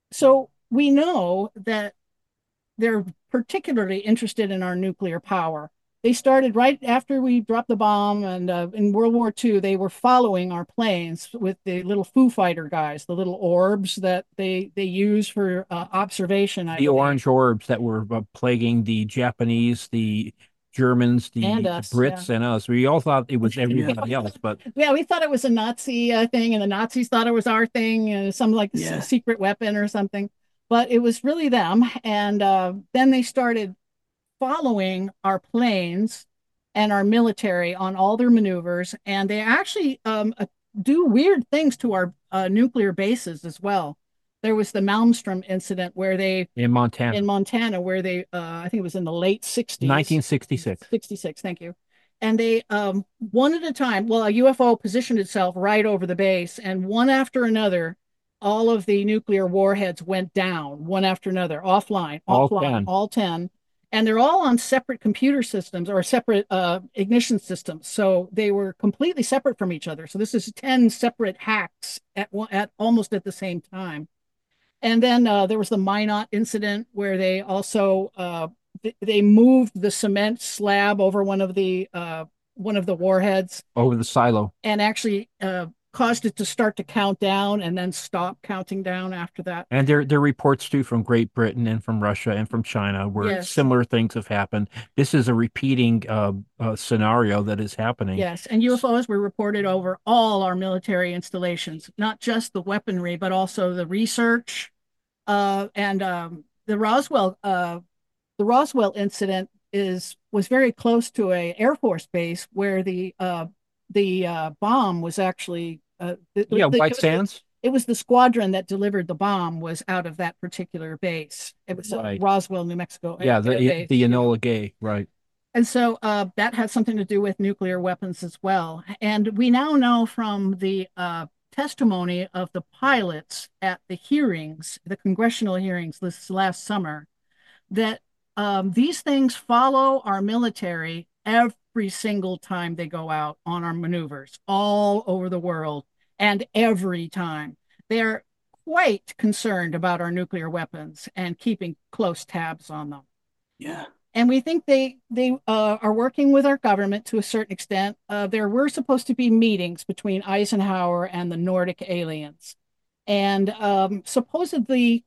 so we know that they're particularly interested in our nuclear power. They started right after we dropped the bomb, and uh, in World War Two, they were following our planes with the little Foo Fighter guys, the little orbs that they they use for uh, observation. I The believe. orange orbs that were uh, plaguing the Japanese, the Germans, the And us, Brits, yeah. and us. We all thought it was everybody else, but Yeah, we thought it was a Nazi uh, thing, and the Nazis thought it was our thing, and some like s- Yeah. secret weapon or something. But it was really them. And uh, then they started following our planes and our military on all their maneuvers, and they actually um, uh, do weird things to our uh, nuclear bases as well. There was the Malmstrom incident where they in Montana, in Montana, where they, uh, I think it was in the late sixties. nineteen sixty-six. sixty-six, thank you. And they, um, one at a time, well, a U F O positioned itself right over the base, and one after another, all of the nuclear warheads went down, one after another, offline, All offline, ten. all ten. And they're all on separate computer systems or separate uh, ignition systems. So they were completely separate from each other. So this is ten separate hacks at, one- at almost at the same time. And then uh, there was the Minot incident where they also uh, th- they moved the cement slab over one of the uh, one of the warheads Over the silo. and actually uh, caused it to start to count down and then stop counting down after that. And there, there are reports too from Great Britain and from Russia and from China where Yes. similar things have happened. This is a repeating uh, uh, scenario that is happening. Yes, and U F Os were reported over all our military installations, not just the weaponry, but also the research. Uh, and um, the Roswell, uh, the Roswell incident is was very close to a Air Force base where the uh, the uh, bomb was actually uh, the, Yeah, the- White it was the- Sands. It was the squadron that delivered the bomb was out of that particular base. It was uh, Right. Roswell, New Mexico. Yeah, Air the Base, the you know. Enola Gay, right. And so uh, that had something to do with nuclear weapons as well. And we now know from the uh, testimony of the pilots at the hearings, the congressional hearings this last summer, that um, these things follow our military every single time they go out on our maneuvers all over the world. And every time they're quite concerned about our nuclear weapons and keeping close tabs on them. Yeah. And we think they they uh, are working with our government to a certain extent. Uh, there were supposed to be meetings between Eisenhower and the Nordic aliens, and um, supposedly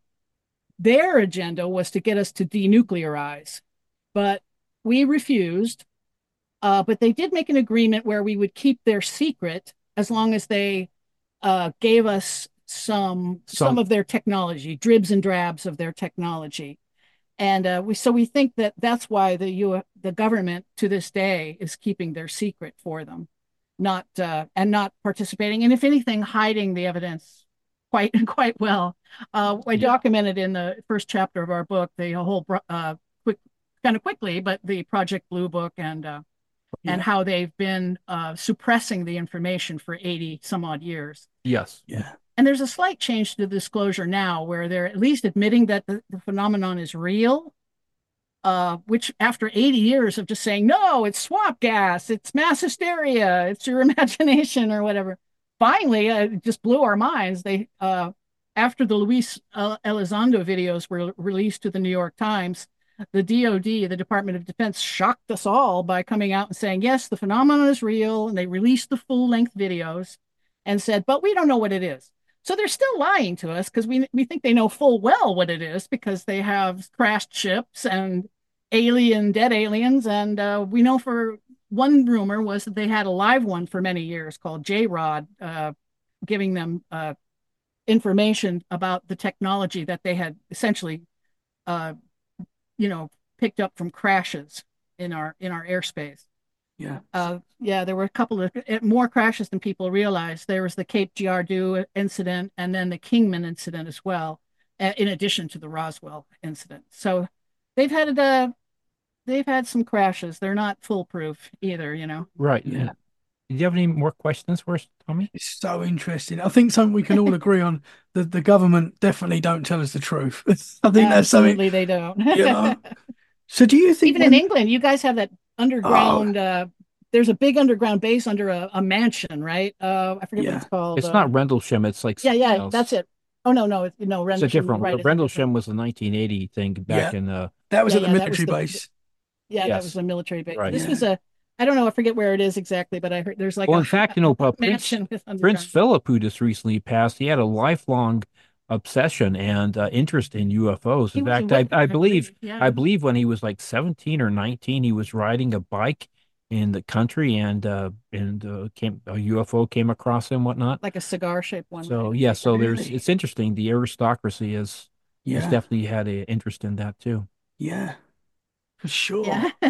their agenda was to get us to denuclearize, but we refused. Uh, but they did make an agreement where we would keep their secret as long as they uh, gave us some, some Some- of their technology, dribs and drabs of their technology. And uh, we so we think that that's why the U the government to this day is keeping their secret for them, not uh, and not participating, and if anything, hiding the evidence quite quite well. Uh, I Yeah. documented in the first chapter of our book the whole uh, quick kind of quickly, but the Project Blue Book and uh, and Yeah. how they've been uh, suppressing the information for eighty some odd years. Yes. Yeah. And there's a slight change to the disclosure now where they're at least admitting that the, the phenomenon is real, uh, which after eighty years of just saying, no, it's swamp gas, it's mass hysteria, it's your imagination or whatever. Finally, uh, it just blew our minds. They, uh, after the Luis uh, Elizondo videos were released to the New York Times, the D O D, the Department of Defense, shocked us all by coming out and saying, yes, the phenomenon is real. And they released the full length videos and said, but we don't know what it is. So they're still lying to us because we we think they know full well what it is because they have crashed ships and alien dead aliens, and uh, we know for one rumor was that they had a live one for many years called J-Rod, uh, giving them uh, information about the technology that they had essentially, uh, you know, picked up from crashes in our in our airspace. Yeah. Uh, yeah, there were a couple of more crashes than people realized. There was the Cape Girardeau incident and then the Kingman incident as well, uh, in addition to the Roswell incident. So they've had uh, they've had some crashes. They're not foolproof either, you know. Right. Yeah. Do you have any more questions for us, Tommy? It's so interesting. I think something we can all agree on that the government definitely don't tell us the truth. I think that's something, Absolutely, they don't. you know. So do you think Even in when, England, you guys have that oh, underground. Uh, there's a big underground base under a, a mansion, right? Uh, I forget what yeah, it's called. It's Uh, not Rendlesham. It's like yeah, something yeah, else. that's it. Oh no, no, it's, no, It's a Rendlesham, different. right? It's a different. Rendlesham was the nineteen eighty thing back yeah, in. Uh, that was Yeah, at the yeah, that was military the, base. yeah, that was yes, a military base. right. This was Yeah. a, I don't know, I forget where it is exactly, but I heard there's like Well, a, in fact, you know, uh, a Prince mansion with Prince underground. Philip, who just recently passed, he had a lifelong obsession and uh, interest in U F Os. He In was a fact, I, Wiccan, I I believe believe. Yeah, I believe when he was like seventeen or nineteen, he was riding a bike in the country, and uh, and uh, came a U F O came across him, and whatnot. like a cigar shaped one, So right? yeah, so there's Really? it's interesting. The aristocracy is has Yeah, definitely had an interest in that too. yeah, for sure. Yeah.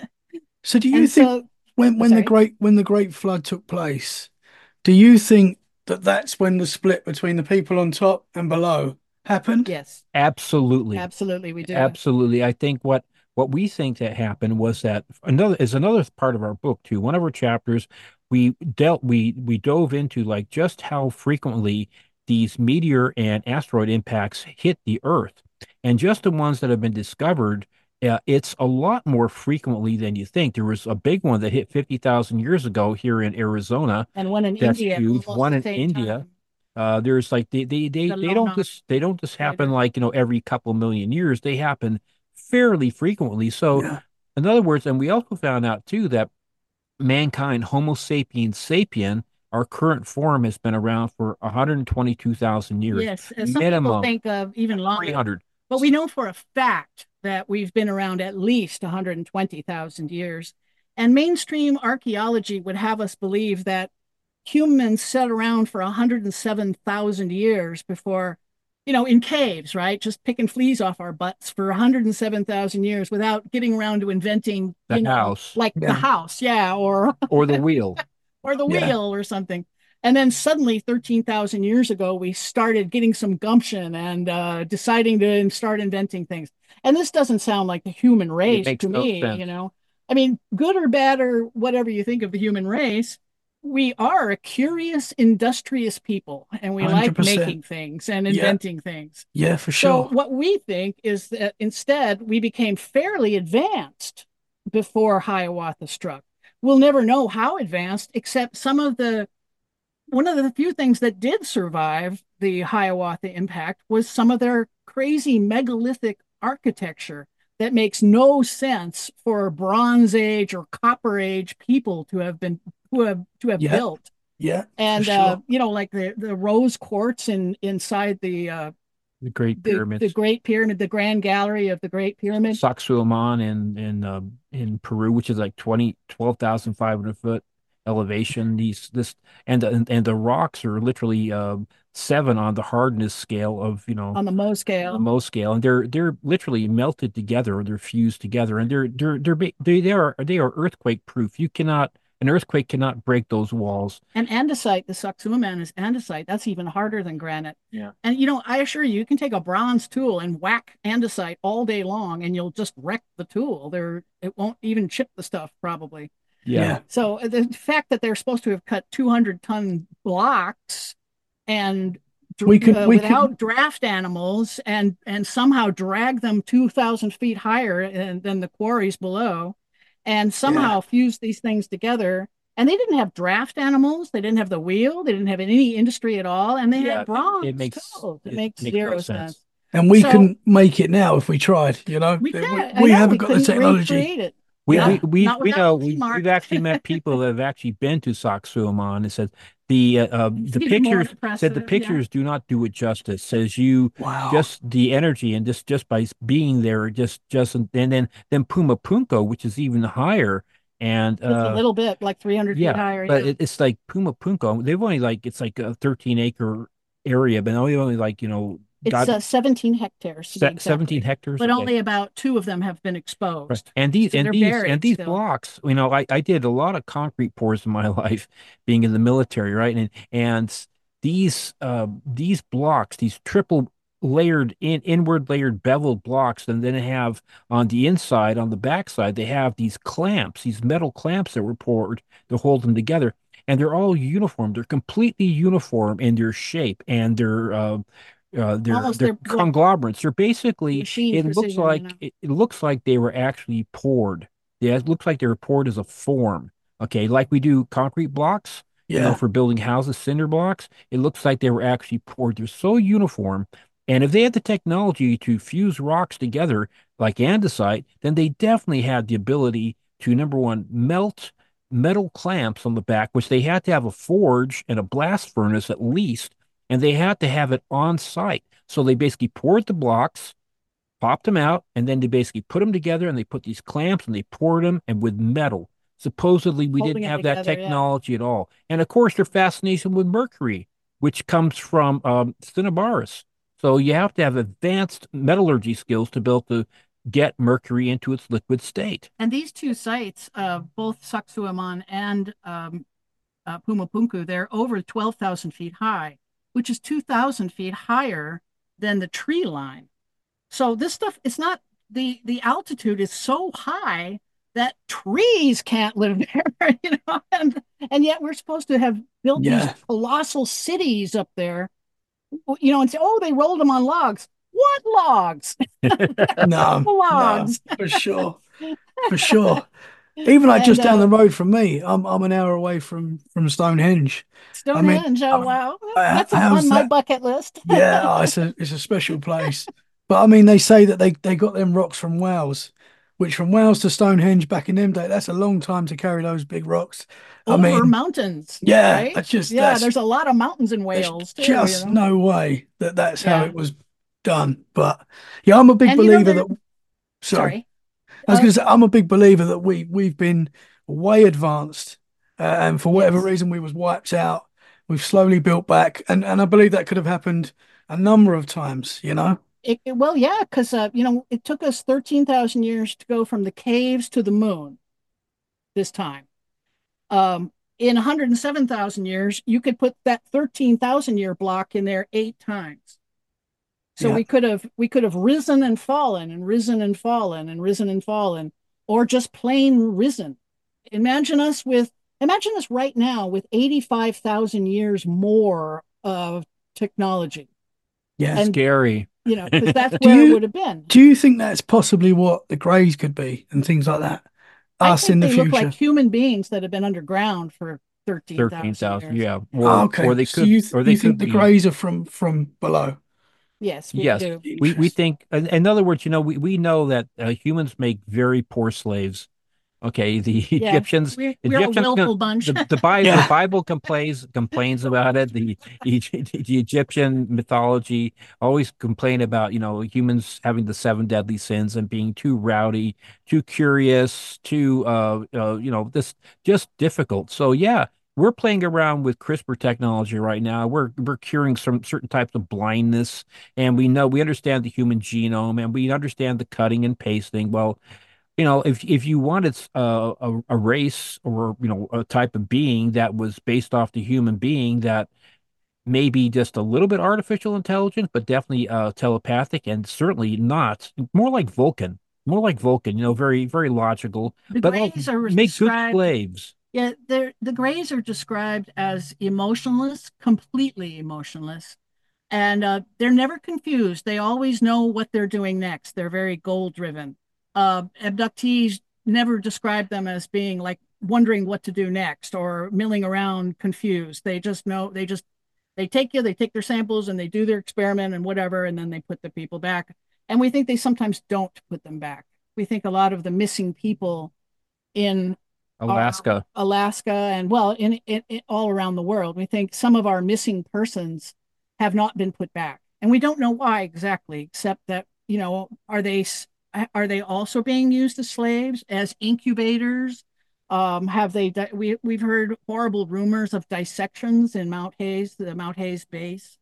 So do you And think so, when oh, when the sorry. great when the Great Flood took place, do you think that that's when the split between the people on top and below happened? Yes, Absolutely. absolutely, we do. Absolutely. I think what what we think that happened was that another is another part of our book too. One of our chapters, we dealt we we dove into like just how frequently these meteor and asteroid impacts hit the Earth, and just the ones that have been discovered. Uh, it's a lot more frequently than you think. There was a big one that hit fifty thousand years ago here in Arizona. And one in That's India at huge. almost One the in same India. time. Uh, there's like they they they The they don't Lonar just they don't just happen crater. like, you know, every couple million years. They happen fairly frequently. So, Yeah, in other words, and we also found out too that mankind, Homo sapiens sapien, our current form has been around for one hundred twenty-two thousand years, Yes, uh, some people minimum think of even longer, three hundred. but we know for a fact that we've been around at least one hundred twenty thousand years. And mainstream archaeology would have us believe that humans sat around for one hundred seven thousand years before, you know, in caves, right? Just picking fleas off our butts for one hundred seven thousand years without getting around to inventing, The you know, house like the yeah, house, yeah, or or the wheel. or the yeah, wheel or something. And then suddenly, thirteen thousand years ago, we started getting some gumption and uh, deciding to start inventing things. And this doesn't sound like the human It race makes to no me, you sense. know. I mean, good or bad or whatever you think of the human race, we are a curious, industrious people, and we like one hundred percent. making things and Yeah, inventing things. yeah, for So, sure. what we think is that instead we became fairly advanced before Hiawatha struck. We'll never know how advanced, except some of the one of the few things that did survive the Hiawatha impact was some of their crazy megalithic architecture that makes no sense for Bronze Age or Copper Age people to have been who have to have Yeah, built. yeah, for And uh, sure. you know, like the the rose quartz in inside the uh, The Great the the Pyramids. Great Pyramid, the Grand Gallery of the Great Pyramid. Sacsayhuaman in in uh, in Peru, which is like twenty twelve thousand five hundred foot elevation. These this and the, and, and the rocks are literally um, seven on the hardness scale of, you know, On the Mohs the scale. Mohs scale, and they're they're literally melted together, or they're fused together, and they're they're they're ba- they they are they are earthquake proof. You cannot An earthquake cannot break those walls. And andesite, the Sacsayhuaman is andesite. That's even harder than granite. Yeah. And you know, I assure you, you can take a bronze tool and whack andesite all day long, and you'll just wreck the tool. There, it won't even chip the stuff probably. Yeah. Yeah, So uh, the fact that they're supposed to have cut two hundred ton blocks and we can uh, we can without draft animals and and somehow drag them two thousand feet higher than, than the quarries below and yeah, somehow fuse these things together. And they didn't have draft animals. They didn't have the wheel. They didn't have any industry at all. And they Yeah. had bronze It makes tools. It it makes makes no zero sense. sense. and we So can make it now if we tried, you know. we We can't, I we know haven't we got the couldn't technology. recreate it. We Yeah, we No, we not we without know G we Mark. we've actually met people that have actually been to Sacsayhuaman and said the uh, uh, It's the even more pictures said the impressive. Yeah. pictures do not do it justice. Says you wow. just the energy and just just by being there just just and then then Puma Punko, which is even higher, and Just a uh little bit, like three hundred feet yeah, higher. but Yeah. it, it's like Puma Punko. They've only like it's like a thirteen acre area, but only only like, you know, It's got uh, seventeen hectares to be se- seventeen exactly, hectares. but Okay. only about two of them have been Right. exposed. And these So and they're these and buried these still. blocks, you know, I, I did a lot of concrete pours in my life being in the military, right? And and these uh these blocks, these triple layered in inward layered beveled blocks, and then have on the inside, on the backside, they have these clamps, these metal clamps that were poured to hold them together. and they're all uniform. They're completely uniform in their shape and their uh, uh, their Almost their they're like conglomerates. They're basically machine it looks precision, you know. like it, it looks like they were actually poured. Yeah, it looks like they were poured as a form. Okay, like we do concrete blocks, you know, Yeah. for building houses, cinder blocks. It looks like they were actually poured. They're so uniform. And if they had the technology to fuse rocks together like andesite, then they definitely had the ability to, number one, melt metal clamps on the back, which they had to have a forge and a blast furnace at least, and they had to have it on site. So they basically poured the blocks, popped them out, and then they basically put them together and they put these clamps and they poured them and with metal. Supposedly, we Holding didn't it have that together, yeah. technology at all. And of course, their fascination with mercury, which comes from um, Cinnabarus. So you have to have advanced metallurgy skills to be able to get mercury into its liquid state. And these two sites, uh, both Sacsayhuaman and um, uh, Pumapunku, they're over twelve thousand feet high, which is two thousand feet higher than the tree line. So this stuff, it's not, the the altitude is so high that trees can't live there, you know, and and yet we're supposed to have built these Yeah. colossal cities up there, you know, and say, oh, they rolled them on logs. What logs? No, no, Logs. for sure. For sure. Even like And just down uh, the road from me, I'm I'm an hour away from from Stonehenge. I mean, Stonehenge, oh I mean, wow, uh, that's how's on my that? bucket list. Yeah, oh, it's a it's a special place. But I mean, they say that they they got them rocks from Wales, which from Wales to Stonehenge back in them days, that's a long time to carry those big rocks. I Over mean, mountains, yeah, right? that's just Yeah, that's there's a lot of mountains in there's Wales too, you just know. no way that that's how Yeah, it was done. But yeah, I'm a big and you know believer they're that. Sorry. sorry. I was Uh, going to say I'm a big believer that we we've been way advanced, uh, and for whatever yes, reason we was wiped out. We've slowly built back, and and I believe that could have happened a number of times. You know? it, it- well, yeah, because uh, you know it took us thirteen thousand years to go from the caves to the moon this time. Um, in one hundred seven thousand years, you could put that thirteen thousand year block in there eight times. So Yeah, we could have we could have risen and fallen and risen and fallen and risen and fallen, or just plain risen. Imagine us with imagine us right now with eighty-five thousand years more of technology. yeah. And Scary. you know, because that's Do where it you would have been. do you think that's possibly what the Greys could be and things like that? I Us in think the they look like future. human beings that have been underground for thirteen thirteen thousand thousand, years. yeah. Oh, Or or okay, they so could you th or they you think could the be. Greys are from from below? Yes, we Yes. do. We we Interesting. think in, in other words, you know, we, we know that uh, humans make very poor slaves. Okay, the Yeah, Egyptians we're we're a Egyptians willful bunch. the the Bible the Yeah, Bible complains complains about it. The, the the Egyptian mythology always complain about, you know, humans having the seven deadly sins and being too rowdy, too curious, too uh, uh you know, this just difficult. So yeah, we're playing around with CRISPR technology right now. We're we're curing some certain types of blindness, and we know we understand the human genome and we understand the cutting and pasting. Well, you know, if if you wanted uh, a a race or, you know, a type of being that was based off the human being that may be just a little bit artificial intelligence, but definitely uh, telepathic and certainly not more like Vulcan, more like Vulcan, you know, very very logical, The but like Greys are make good described slaves. Yeah, they're the Greys are described as emotionless, completely emotionless, and uh, they're never confused. They always know what they're doing next. They're very goal driven. Uh, abductees never describe them as being like wondering what to do next or milling around confused. They just know they just they take you, they take their samples, and they do their experiment and whatever, and then they put the people back. And we think they sometimes don't put them back. We think a lot of the missing people in our Alaska. Alaska and well, in, in, in all around the world. We think some of our missing persons have not been put back, and we don't know why exactly, except that you know, are they are they also being used as slaves, as incubators? Um, have they? We we've heard horrible rumors of dissections in Mount Hayes, the Mount Hayes base.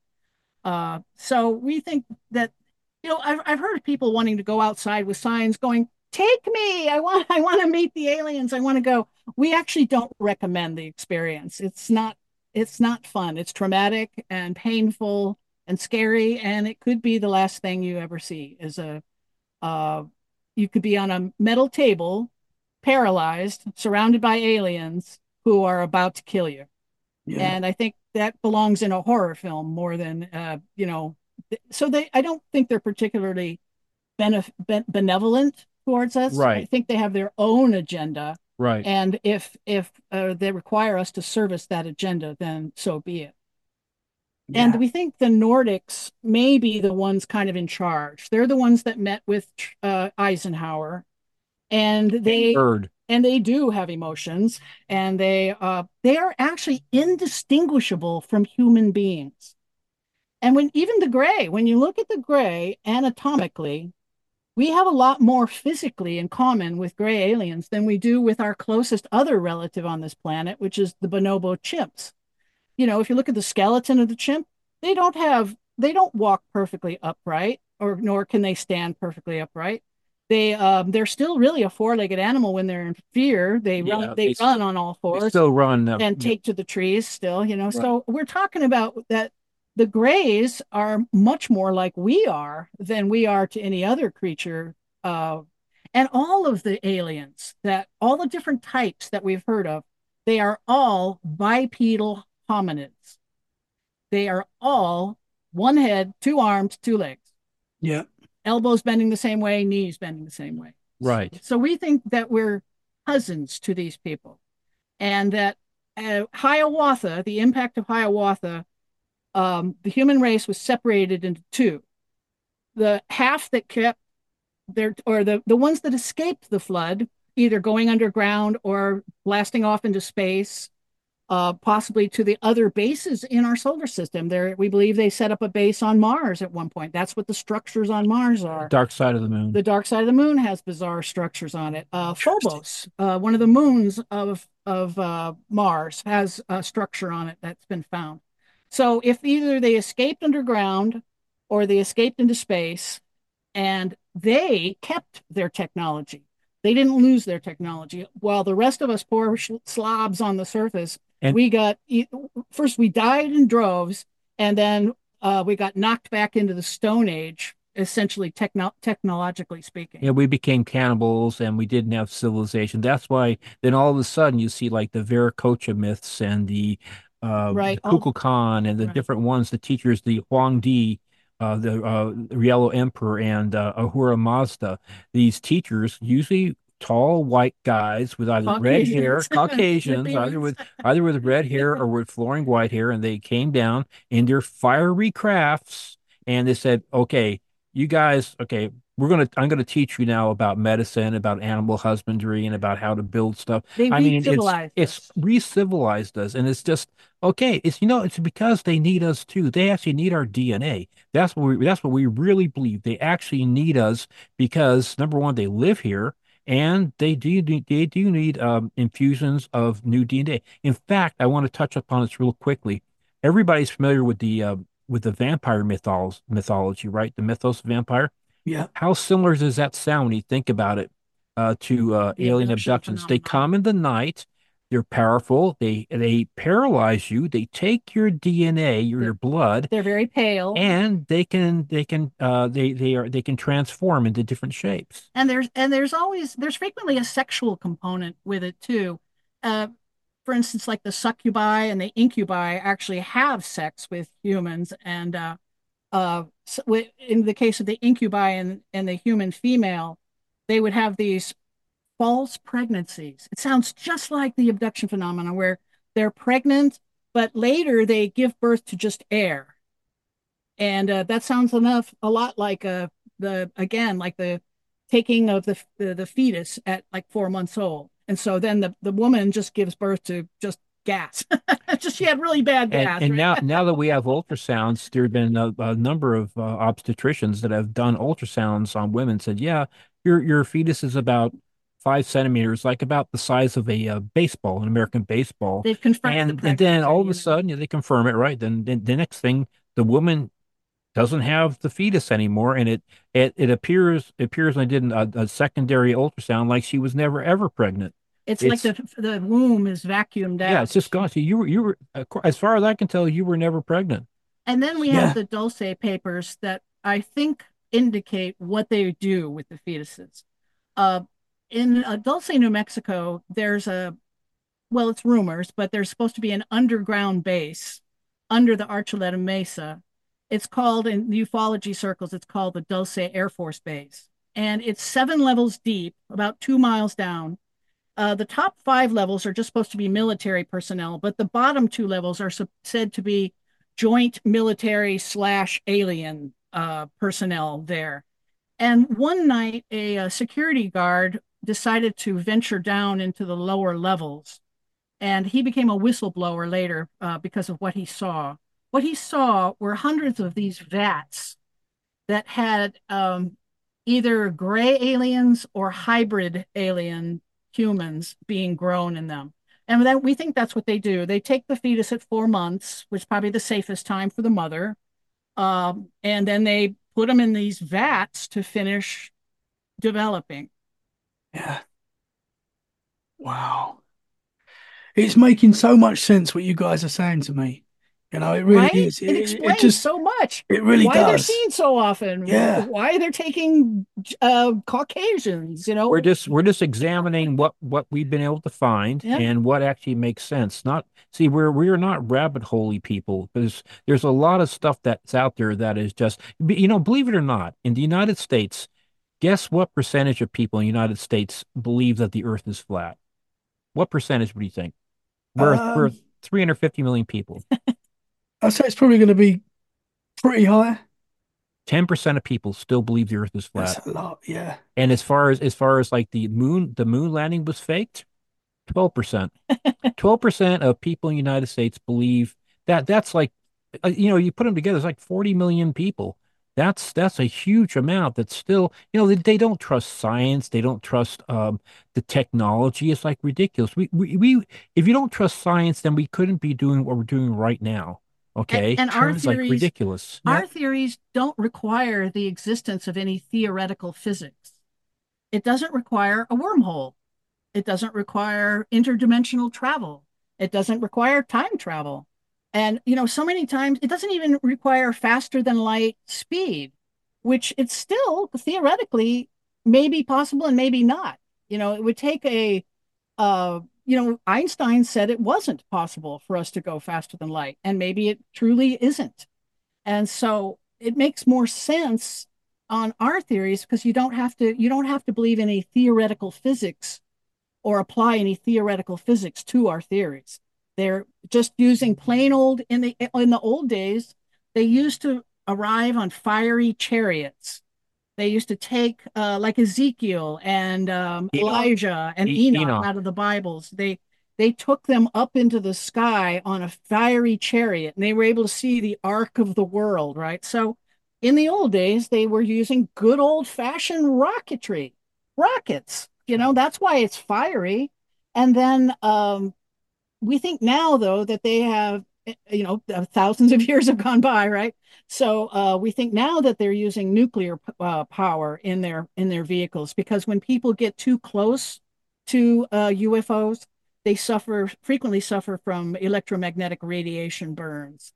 Uh, so we think that, you know, I've, I've heard people wanting to go outside with signs going, take me, I want, I want to meet the aliens. I want to go. We actually don't recommend the experience. It's not, it's not fun. It's traumatic and painful and scary. And it could be the last thing you ever see is a, uh, you could be on a metal table, paralyzed, surrounded by aliens who are about to kill you. Yeah. And I think that belongs in a horror film more than, uh, you know, so they, I don't think they're particularly benef- ben- benevolent towards us. I Right. think they have their own agenda. Right. And if, if uh, they require us to service that agenda, then so be it. And Yeah. we think the Nordics may be the ones kind of in charge. They're the ones that met with uh, Eisenhower, and they Bird. and they do have emotions, and they uh, they are actually indistinguishable from human beings. And when even the gray, when you look at the gray anatomically, we have a lot more physically in common with gray aliens than we do with our closest other relative on this planet, which is the bonobo chimps. You know, if you look at the skeleton of the chimp, they don't have, they don't walk perfectly upright, or nor can they stand perfectly upright. They, um, they're still really a four-legged animal when they're in fear. They Yeah, run, they, they run still- on all They fours still run. Uh, and yeah. take to the trees still, you know. Right. So we're talking about that the grays are much more like we are than we are to any other creature. Uh, and all of the aliens that all the different types that we've heard of, they are all bipedal hominids. They are all one head, two arms, two legs, Yeah. elbows bending the same way, knees bending the same way. Right. So we think that we're cousins to these people, and that uh, Hiawatha, the impact of Hiawatha, um, the human race was separated into two. The half that kept their, or the, the ones that escaped the flood, either going underground or blasting off into space, uh, possibly to the other bases in our solar system. There, we believe they set up a base on Mars at one point. That's what the structures on Mars are. Dark side of the moon. The dark side of the moon has bizarre structures on it. Uh, Phobos, uh, one of the moons of of uh, Mars, has a structure on it that's been found. So if either they escaped underground or they escaped into space, and they kept their technology, they didn't lose their technology, while the rest of us poor slobs on the surface, And- we got first we died in droves, and then uh, we got knocked back into the Stone Age, essentially techno- technologically speaking. Yeah, we became cannibals and we didn't have civilization. That's why then all of a sudden you see like the Viracocha myths and the uh Right. the Kukulkan and the Right. different ones, the teachers, the Huang Di, uh the uh the Yellow Emperor and uh, Ahura Mazda. These teachers, usually tall white guys with either red hair, Caucasians. Caucasians, either with either with red hair or with flowing white hair, and they came down in their fiery crafts and they said, okay, you guys, okay, we're gonna, I'm gonna teach you now about medicine, about animal husbandry, and about how to build stuff. They I mean, it's re-civilized it's us. re-civilized us, and it's just okay. It's you know, it's because they need us too. They actually need our D N A. That's what we that's what we really believe. They actually need us because number one, they live here. And they do they do need um, infusions of new D N A. In fact, I want to touch upon this real quickly. Everybody's familiar with the uh, with the vampire mythos mythology, right? The mythos of vampire. Yeah. How similar does that sound when you think about it uh, to uh, The alien abduction abductions? They phenomenon. come in the night. They're powerful. They they paralyze you. They take your D N A, your, your blood, They're very pale, and they can they can uh, they they are they can transform into different shapes. and there's and there's always there's frequently a sexual component with it too. Uh, for instance, like the succubi and the incubi actually have sex with humans, and uh, uh, so wi- in the case of the incubi and, and the human female, they would have these false pregnancies. It sounds just like the abduction phenomenon where they're pregnant, but later they give birth to just air. And uh, that sounds enough a lot like uh, the again like the taking of the, the the fetus at like four months old, and so then the the woman just gives birth to just gas. Just she had really bad And, gas. and right? now, now that we have ultrasounds, there have been a, a number of uh, obstetricians that have done ultrasounds on women. Said, yeah, your your fetus is about five centimeters, like about the size of a uh, baseball, an American baseball. They've confirmed the And and pregnancy, then all of you a know. sudden, yeah, they confirm it, right? Then, then the next thing, the woman doesn't have the fetus anymore, and it it it appears it appears when I did a, a secondary ultrasound like she was never ever pregnant. It's, It's like the the womb is vacuumed out. yeah, it's just gone. So you were you were as far as I can tell, you were never pregnant. And then we Yeah. have the Dulce papers that I think indicate what they do with the fetuses. Uh, in uh, Dulce, New Mexico, there's a well, it's rumors, but there's supposed to be an underground base under the Archuleta Mesa. It's called, in ufology circles, it's called the Dulce Air Force Base. And it's seven levels deep, about two miles down. Uh, the top five levels are just supposed to be military personnel, but the bottom two levels are said to be joint military slash alien uh, personnel there. And one night, a, a security guard decided to venture down into the lower levels, and he became a whistleblower later uh, because of what he saw. What he saw were hundreds of these vats that had um, either gray aliens or hybrid alien humans being grown in them. And that, we think that's what they do. They take the fetus at four months, which is probably the safest time for the mother, um, and then they put them in these vats to finish developing. Yeah. Wow. It's making so much sense what you guys are saying to me. You know, it really Right? is. It, It, explains it just, so much. it really why they're does. seen so often. Yeah. Why they're taking uh, Caucasians, you know. We're just we're just examining what what we've been able to find Yeah. and what actually makes sense. Not see, we're we're not rabbit holey people. There's there's a lot of stuff that's out there that is just, you know, believe it or not, in the United States, guess what percentage of people in the United States believe that the Earth is flat? What percentage would you think? We're we're Um, three hundred fifty million people. I'd say it's probably going to be pretty high. ten percent of people still believe the Earth is flat. That's a lot. Yeah. And as far as as far as like the moon, the moon landing was faked, twelve percent. twelve percent of people in the United States believe that. That's like, uh, you know, you put them together, it's like forty million people. That's that's a huge amount that's still, you know, they, they don't trust science. They don't trust um, the technology. It's like ridiculous. We, we, we, if you don't trust science, then we couldn't be doing what we're doing right now. And, Okay. and our It's like theories, ridiculous. our Yeah. theories don't require the existence of any theoretical physics. It doesn't require a wormhole. It doesn't require interdimensional travel. It doesn't require time travel. And, you know, so many times it doesn't even require faster than light speed, which it's still theoretically maybe possible and maybe not. You know, it would take a, uh, you know, Einstein said it wasn't possible for us to go faster than light, and maybe it truly isn't. And so it makes more sense on our theories because you don't have to you don't have to believe any theoretical physics or apply any theoretical physics to our theories. They're just using plain old in the in the old days, they used to arrive on fiery chariots. They used to take uh, like Ezekiel and um, Enoch. Elijah and E- Enoch, Enoch. out of the Bibles. They they took them up into the sky on a fiery chariot, and they were able to see the arc of the world, right? So in the old days, they were using good old fashioned rocketry, rockets. You know, that's why it's fiery. And then um, we think now, though, that they have, eh, you know, thousands of years have gone by, right? So uh, we think now that they're using nuclear uh, power in their in their vehicles because when people get too close to uh, U F Os, they suffer frequently suffer from electromagnetic radiation burns.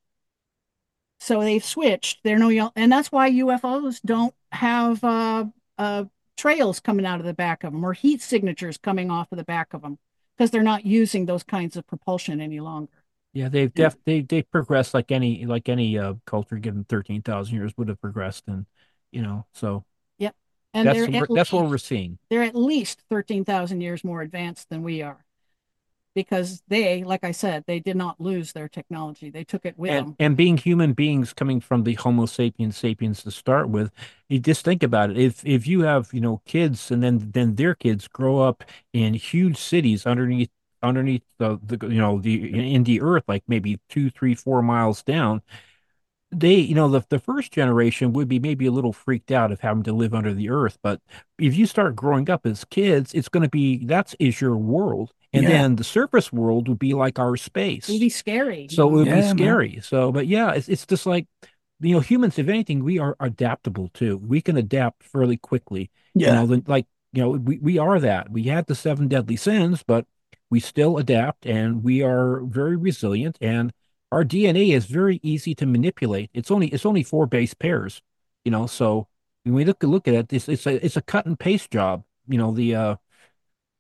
So they've switched. They're no, and that's why U F Os don't have uh, uh, trails coming out of the back of them or heat signatures coming off of the back of them because they're not using those kinds of propulsion any longer. Yeah, they've def they they progressed like any like any uh culture given thirteen thousand years would have progressed, and you know, so Yep. And that's they're what at we're- that's what we're least seeing. they're at least thirteen thousand years more advanced than we are because they, like I said, they did not lose their technology. They took it with And them. and being human beings coming from the Homo sapiens sapiens to start with, you just think about it. If if you have, you know, kids and then then their kids grow up in huge cities underneath underneath the, the you know the in the earth, like maybe two, three, four miles down, they, you know, the the first generation would be maybe a little freaked out of having to live under the earth. But if you start growing up as kids, it's going to be that's is your world. And Yeah. then the surface world would be like our space. It'd be scary. So it would Yeah, be man. scary. So, but yeah, it's it's just like, you know, humans, if anything, we are adaptable too. We can adapt fairly quickly. You Yeah. know, the, like, you know, we, we are that. We had the seven deadly sins, but we still adapt and we are very resilient and our D N A is very easy to manipulate. It's only it's only four base pairs, you know, so when we look look at it, it's it's a it's a cut and paste job. You know, the uh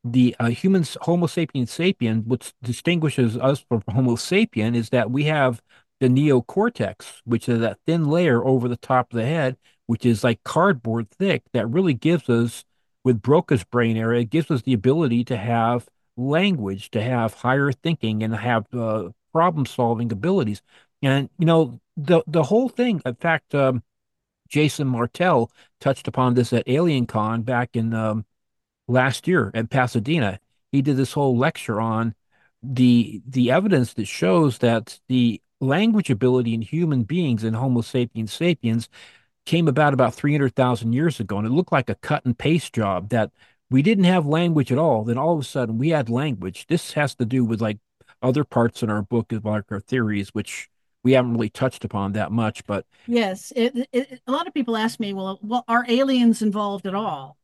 the uh, humans, Homo sapiens sapien, what distinguishes us from Homo sapien is that we have the neocortex, which is that thin layer over the top of the head, which is like cardboard thick, that really gives us, with Broca's brain area, it gives us the ability to have language, to have higher thinking, and have uh, problem solving abilities. And you know, the the whole thing. In fact, um, Jason Martell touched upon this at Alien Con back in um, last year at Pasadena. He did this whole lecture on the the evidence that shows that the language ability in human beings in Homo sapiens sapiens came about about three hundred thousand years ago, and it looked like a cut and paste job that we didn't have language at all. Then all of a sudden we had language. This has to do with like other parts in our book, like our theories, which we haven't really touched upon that much, but Yes, it, it, a lot of people ask me, well, well, are aliens involved at all?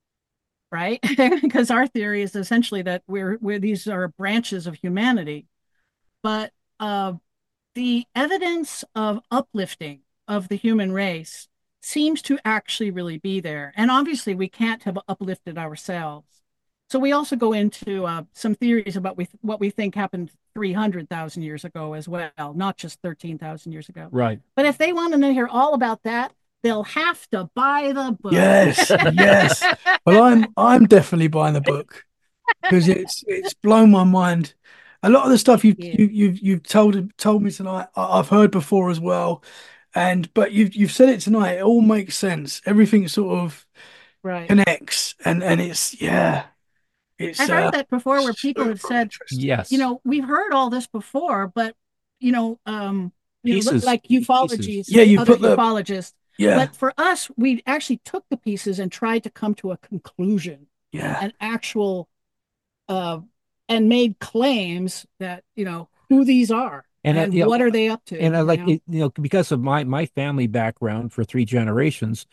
Right? Because our theory is essentially that we're, we're these are branches of humanity, but uh, the evidence of uplifting of the human race seems to actually really be there. And obviously, we can't have uplifted ourselves. So we also go into uh, some theories about we, what we think happened three hundred thousand years ago as well, not just thirteen thousand years ago. right. But if they want to hear all about that, they'll have to buy the book. Yes, yes. Well, I'm I'm definitely buying the book because it's it's blown my mind. A lot of the stuff you've Yeah. you, you've you've told told me tonight, I- I've heard before as well, and but you've you've said it tonight. It all makes sense. Everything sort of Right. connects, and and it's yeah, it's I've uh, heard that before where people have super said, interesting. Yes. you know, we've heard all this before, but you know, um, you know, Pieces. like ufologies, Yeah, you other put the- ufologists. Yeah, But for us, we actually took the pieces and tried to come to a conclusion, yeah, an actual, uh, and made claims that, you know, who these are And, and, uh, you know, what are they up to? and I you like know? it, you know, because of my my family background for three generations,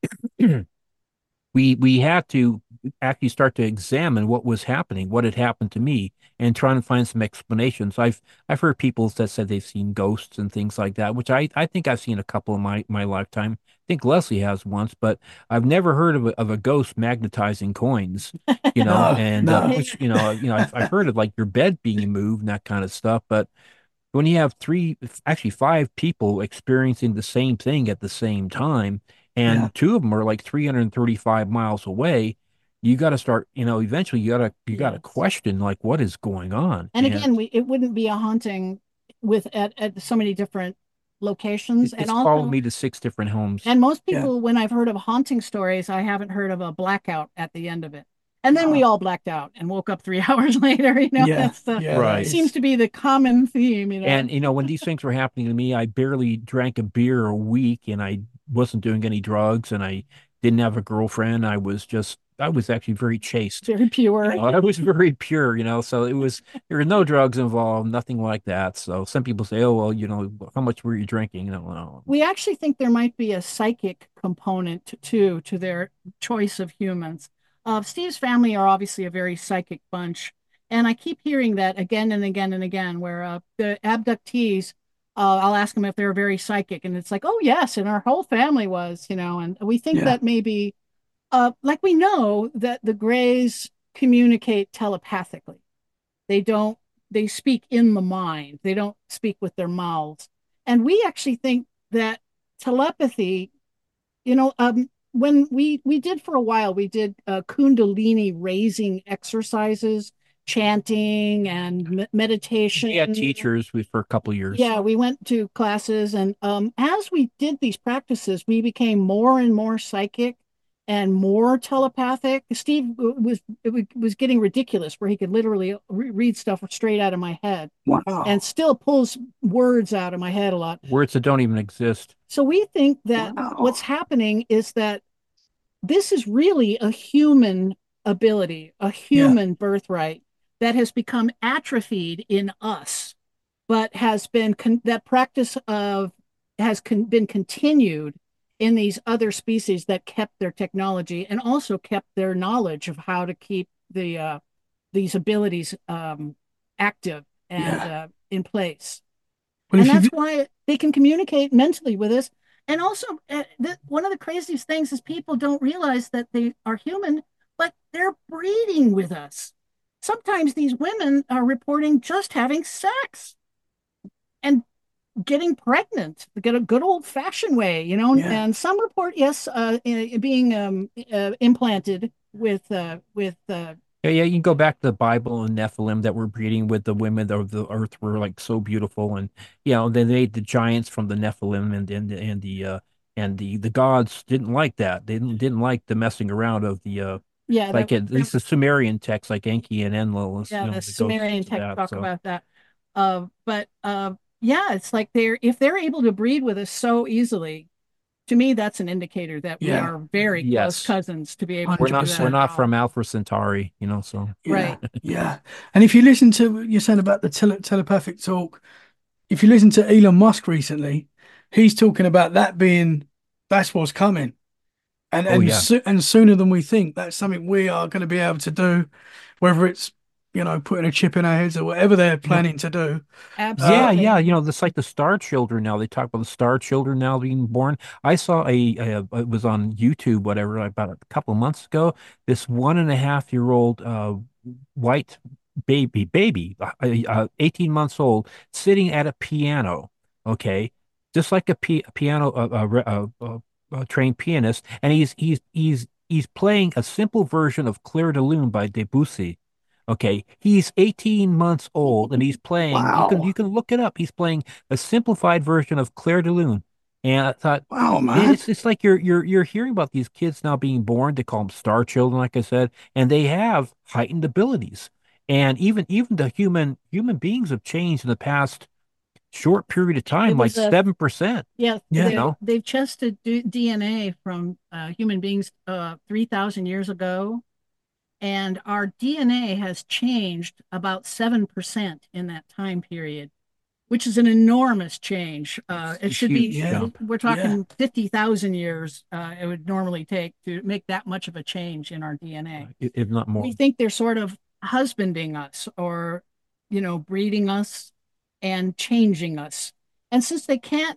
we we had to actually start to examine what was happening, what had happened to me, and trying to find some explanations. I've I've heard people that said they've seen ghosts and things like that, which I I think I've seen a couple in my my lifetime. I think Leslie has once, but I've never heard of a, of a ghost magnetizing coins, you know, No, and uh, no. which, you know, you know, I've, I've heard of like your bed being moved and that kind of stuff, but when you have three, actually five people experiencing the same thing at the same time, and Yeah. two of them are like three hundred thirty-five miles away, you got to start, you know, eventually you got to, you got to Yes. question like what is going on. And again, we it wouldn't be a haunting with at, at so many different locations, it- and it's also followed me to six different homes. and most Yeah. people, when I've heard of haunting stories, I haven't heard of a blackout at the end of it. And then we all blacked out and woke up three hours later. You know, Yeah, that's the yeah, Right. that seems is- to be the common theme. You know, And you know, when these things were happening to me, I barely drank a beer a week, and I wasn't doing any drugs, and I didn't have a girlfriend. I was just, I was actually very chaste. very pure. You know, I was very pure, you know, so it was, there were no drugs involved, nothing like that. So some people say, oh, well, you know, how much were you drinking? You know, no. We actually think there might be a psychic component to, too to their choice of humans. Uh, Steve's family are obviously a very psychic bunch, and I keep hearing that again and again and again. Where uh, the abductees, uh, I'll ask them if they're very psychic, and it's like, oh yes, and our whole family was, you know, and we think Yeah. that maybe, uh, like we know that the Greys communicate telepathically. They don't. They speak in the mind. They don't speak with their mouths, and we actually think that telepathy, you know, um, when we we did for a while, we did uh, Kundalini raising exercises, chanting and me- meditation. We had teachers we, for a couple of years. Yeah, we went to classes, and um, as we did these practices, we became more and more psychic and more telepathic. Steve w- was it w- was getting ridiculous, where he could literally re- read stuff straight out of my head, Wow. and still pulls words out of my head a lot. Words that don't even exist. So we think that Wow. what's happening is that this is really a human ability, a human birthright that has become atrophied in us, but has been con- that practice of has con- been continued in these other species that kept their technology and also kept their knowledge of how to keep the uh, these abilities um, active and Yeah. uh, in place. Well, And if you that's do- why they can communicate mentally with us. And also, uh, the, one of the craziest things is people don't realize that they are human, but they're breeding with us. Sometimes these women are reporting just having sex and getting pregnant, get a good old fashioned way, you know. Yeah. And some report, yes, uh, being um, uh, implanted with uh, with uh, Yeah, yeah, you can go back to the Bible and Nephilim that were breeding with the women of the earth were like so beautiful, and you know they made the giants from the Nephilim, and and and the uh and the the gods didn't like that. They didn't didn't like the messing around of the uh yeah, that, like at that least the Sumerian texts like Enki and Enlil, you yeah, know, the that goes Sumerian to text that. talk So about that. Uh, but uh, yeah, it's like they're if they're able to breed with us so easily, to me, that's an indicator that we Yeah. are very close yes, cousins to be able we're to do not we're that one hundred percent. not job. from Alpha Centauri, you know. So Yeah. Right. Yeah. And if you listen to what you're saying about the tele telepathic talk, if you listen to Elon Musk recently, he's talking about that being that's what's coming. And oh and yeah. so, and sooner than we think, that's something we are going to be able to do, whether it's, you know, putting a chip in our heads or whatever they're Yep. planning to do. Uh, Yeah, yeah, Absolutely. you know, it's like the star children now. They talk about the star children now being born. I saw a, a it was on YouTube, whatever, about a couple of months ago. This one and a half year old uh, white baby, baby, uh, uh, eighteen months old, sitting at a piano. Okay, just like a, pi a piano, a, a, re- a, a, a trained pianist, and he's he's he's he's playing a simple version of Clair de Lune by Debussy. Okay, he's eighteen months old and he's playing, you can you wow. can look it up. He's playing a simplified version of Clair de Lune. And I thought Wow, man. it's it's like you're you're you're hearing about these kids now being born. They call them star children, like I said, and they have heightened abilities. And even even the human human beings have changed in the past short period of It time, like was a seven percent, yeah. you Yeah. They know? they've tested D DNA from uh, human beings uh, three thousand years ago, and our D N A has changed about seven percent in that time period, which is an enormous change. Uh, it A should be, huge Yeah. jump. we're Yeah. talking fifty thousand years uh, it would normally take to make that much of a change in our D N A. If if not more. We think they're sort of husbanding us or, you know, breeding us and changing us. And since they can't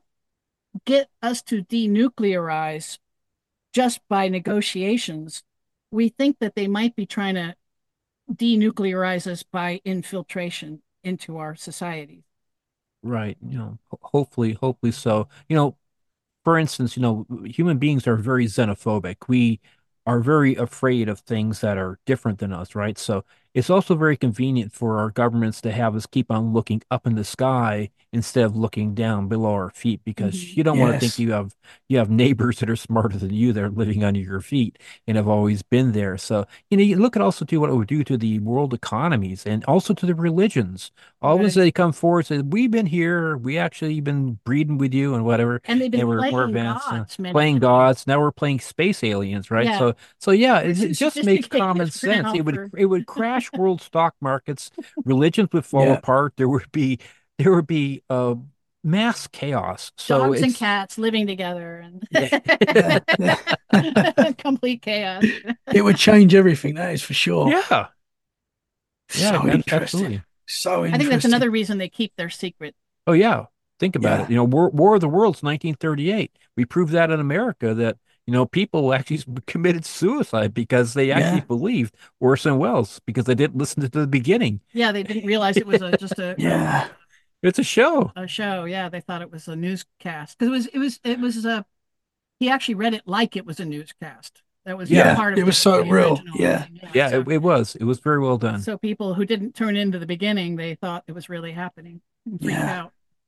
get us to denuclearize just by negotiations, we think that they might be trying to denuclearize us by infiltration into our society. Right. You know, ho- hopefully, hopefully so. You know, for instance, you know, human beings are very xenophobic. We are very afraid of things that are different than us, right? So it's also very convenient for our governments to have us keep on looking up in the sky instead of looking down below our feet, because Mhm. you don't want to think Yes. you have you have neighbors that are smarter than you that are living under your feet and have always been there. So, you know, you look at also to what it would do to the world economies and also to the religions. Always Right. they come forward and say, we've been here, we actually been breeding with you and whatever, And they've been and we're more playing advanced, uh, gods many playing times. gods. Now we're playing space aliens, right? Yeah, So, so yeah, we're it, too it just makes sophisticated common for sense. now It would for it would crash world stock markets. Religions would fall Yeah. apart. There would be there would be uh, mass chaos. So dogs and it's cats living together yeah, Yeah. Yeah. and complete chaos. It would change everything, that is for sure. yeah, yeah, So ab- interesting. absolutely. So I think that's interesting. another reason they keep their secret. Oh yeah, think about it. Yeah. You know, War, War of the Worlds, nineteen thirty-eight. We proved that in America that you know people actually s- committed suicide because they actually Yeah. believed Orson Welles because they didn't listen to the beginning. Yeah, they didn't realize it was a just a Yeah. It's a show. a, a show. Yeah, they thought it was a newscast because it was it was it was uh he actually read it like it was a newscast. That was Yeah, Yeah. part It of was the, so the real. original Yeah. thing. Yeah, yeah, so it, it was. It was very well done. so people who didn't turn into the beginning, they thought it was really happening and freaked Yeah. out.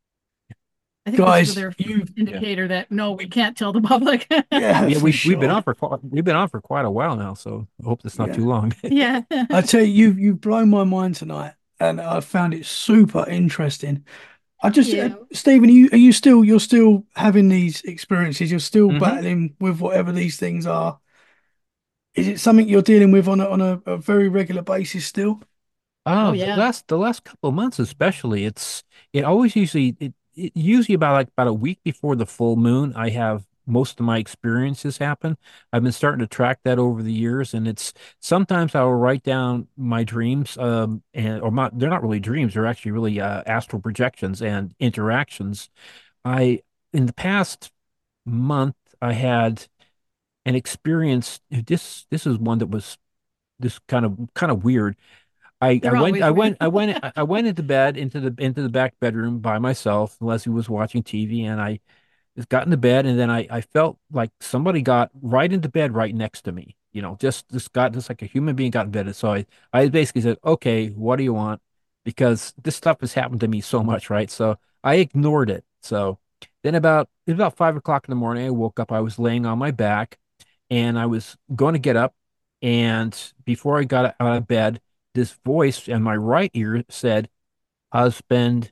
I think this was Guys, their you Yeah. indicator that no, we can't tell the public. yeah, Yeah, for we we've been on sure. for qu- we've been on for quite a while now, so I hope it's not too Yeah. long. Yeah. I tell you, you've you've blown my mind tonight, and I found it super interesting. I just, uh, Yeah. Stephen, are you are you still you're still having these experiences? You're still hmm battling with whatever these things are. Is it something you're dealing with on a on a, a very regular basis still? Oh Oh, the yeah. last the last couple of months especially, it's it always usually it, it usually about like about a week before the full moon, I have most of my experiences happen. I've been starting to track that over the years, and it's sometimes I will write down my dreams, um, and or not, they're not really dreams, they're actually really uh, astral projections and interactions. I in the past month I had an experience. This this is one that was this kind of kind of weird. I, I They're went always I weird. went I went I went into bed into the into the back bedroom by myself. Leslie was watching T V, and I just got into bed, and then I I felt like somebody got right into bed right next to me. You know, just just got just like a human being got in bed. And so I I basically said, okay, what do you want? Because this stuff has happened to me so much, right? So I ignored it. So then about it was about five o'clock in the morning, I woke up. I was laying on my back, and I was going to get up, and before I got out of bed, this voice in my right ear said, "Husband,"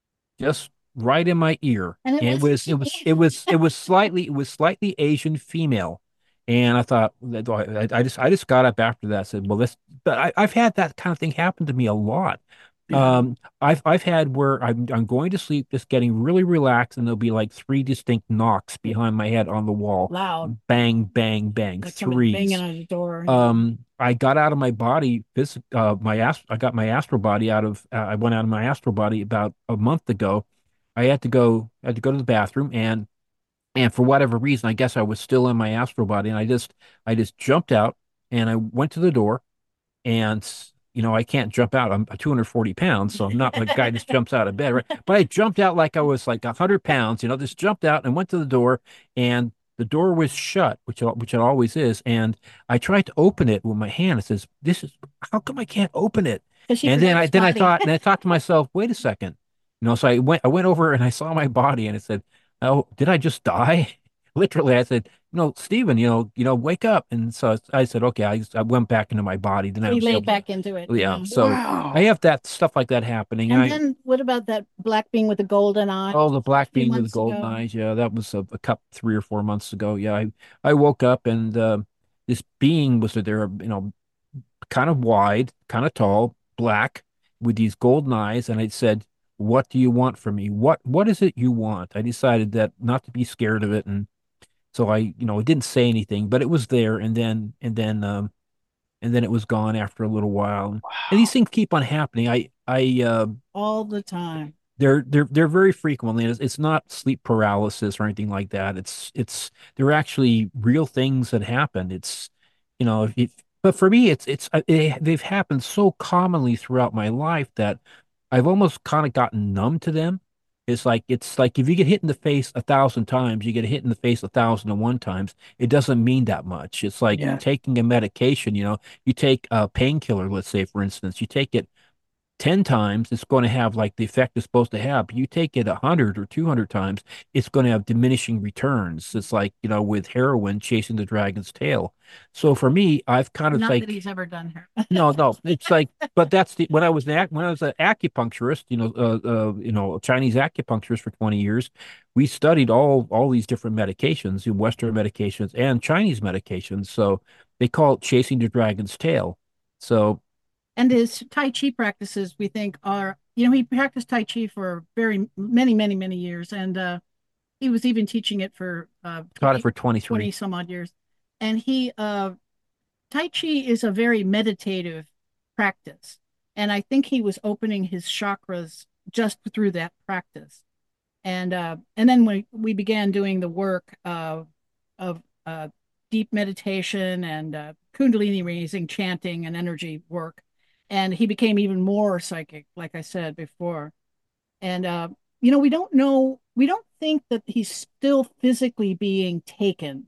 just right in my ear. And it And it was was it was it was it was slightly it was slightly Asian female. And I thought I, I just I just got up after that. Said, well, this, but I, I've had that kind of thing happen to me a lot. Yeah. Um, I've I've had where I'm I'm going to sleep, just getting really relaxed, and there'll be like three distinct knocks behind my head on the wall. loud, Bang, bang, bang, like somebody banging threes. on the door. Um, I got out of my body, phys uh, my ast I got my astral body out of, uh, I went out of my astral body about a month ago. I had to go, I had to go to the bathroom, and and for whatever reason, I guess I was still in my astral body, and I just, I just jumped out, and I went to the door, and you know, I can't jump out. I'm two hundred forty pounds, so I'm not like a guy just jumps out of bed, right? But I jumped out like I was like one hundred pounds, you know, just jumped out and went to the door, and the door was shut, which it, which it always is. And I tried to open it with my hand. It says, "This is, how come I can't open it?" Because she And then forgot I his then I body. thought, and I thought to myself, "Wait a second." You know, so I went I went over and I saw my body, and it said, "Oh, did I just die?" Literally, I said, "No, Stephen, you know, you know, wake up." And so I said, "Okay." I, I went back into my body. Then I So he was laid able to, back into it. yeah. Yeah. So I Wow. have that stuff like that happening. And I then what about that black being with the golden eyes Oh, the a black few being with months golden ago? eyes. Yeah, that was a, a couple three or four months ago. Yeah, I I woke up, and uh, this being was there, you know, kind of wide, kind of tall, black, with these golden eyes, and it said, "What do you want from me? What what is it you want?" I decided that not to be scared of it, and so I, you know, didn't say anything, but it was there, and then and then um and then it was gone after a little while. And, and these things keep on happening. I I uh All the time. they're they're they're very frequently. It's, it's not sleep paralysis or anything like that. It's it's they're actually real things that happen. It's, you know, if, if but for me, it's it's uh, it, they've happened so commonly throughout my life that I've almost kind of gotten numb to them. It's like it's like if you get hit in the face a thousand times, you get hit in the face a thousand and one times. It doesn't mean that much. It's like Yeah. taking a medication. You know, you take a painkiller, let's say, for instance, you take it ten times, it's going to have like the effect it's supposed to have. But you take it one hundred or two hundred times, it's going to have diminishing returns. It's like, you know, with heroin chasing the dragon's tail. So for me, I've kind of Not that like, he's ever done her. no, no, it's like, but that's the, when I was an, ac- when I was an acupuncturist, you know, uh, uh, you know, a Chinese acupuncturist for twenty years, we studied all, all these different medications, the Western medications and Chinese medications. So they call it chasing the dragon's tail. So And his Tai Chi practices, we think, are, you know, he practiced Tai Chi for very many, many, many years. And uh, he was even teaching it for uh, taught it twenty, for twenty twenty-three. some odd years. And he, uh, Tai Chi is a very meditative practice. And I think he was opening his chakras just through that practice. And uh, and then we, we began doing the work uh, of uh, deep meditation and uh, Kundalini raising, chanting, and energy work. And he became even more psychic, like I said before. And uh, you know, we don't know, we don't think that he's still physically being taken.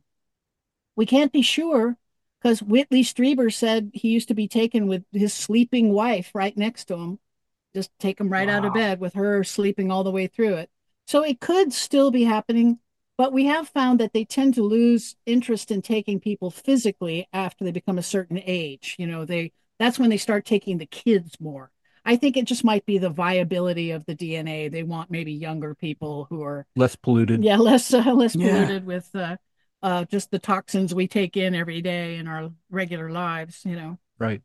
We can't be sure because Whitley Strieber said he used to be taken with his sleeping wife right next to him, just take him right out of Wow. bed with her sleeping all the way through it. So it could still be happening, but we have found that they tend to lose interest in taking people physically after they become a certain age. You know, they that's when they start taking the kids more. I think it just might be the viability of the D N A. They want maybe younger people who are, Less polluted. yeah, less uh, less Yeah. polluted with uh, uh, just the toxins we take in every day in our regular lives. You know. Right.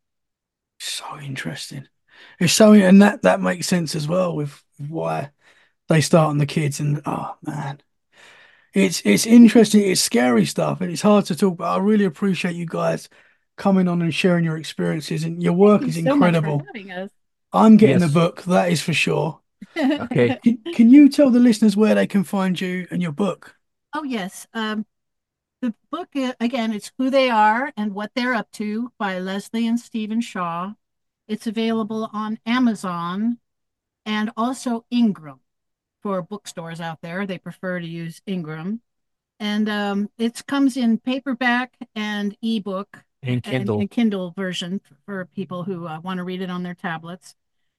So interesting. It's so, and that that makes sense as well with why they start on the kids. And oh man, it's it's interesting. It's scary stuff, and it's hard to talk. But I really appreciate you guys coming on and sharing your experiences. And your Thank work you is so much for incredible. having us. I'm getting the Yes. book, that is for sure. Okay. Can, can you tell the listeners where they can find you and your book? Oh yes. Um, The book, uh, again, it's Who They Are and What They're Up To by Leslie and Stephen Shaw. It's available on Amazon and also Ingram for bookstores out there. They prefer to use Ingram. And um, it comes in paperback and ebook And Kindle. and, and Kindle version for people who uh, want to read it on their tablets.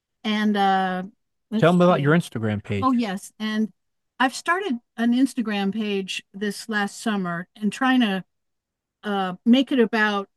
And uh, let's Tell them about see. your Instagram page. Oh, yes. And I've started an Instagram page this last summer and trying to uh, make it about,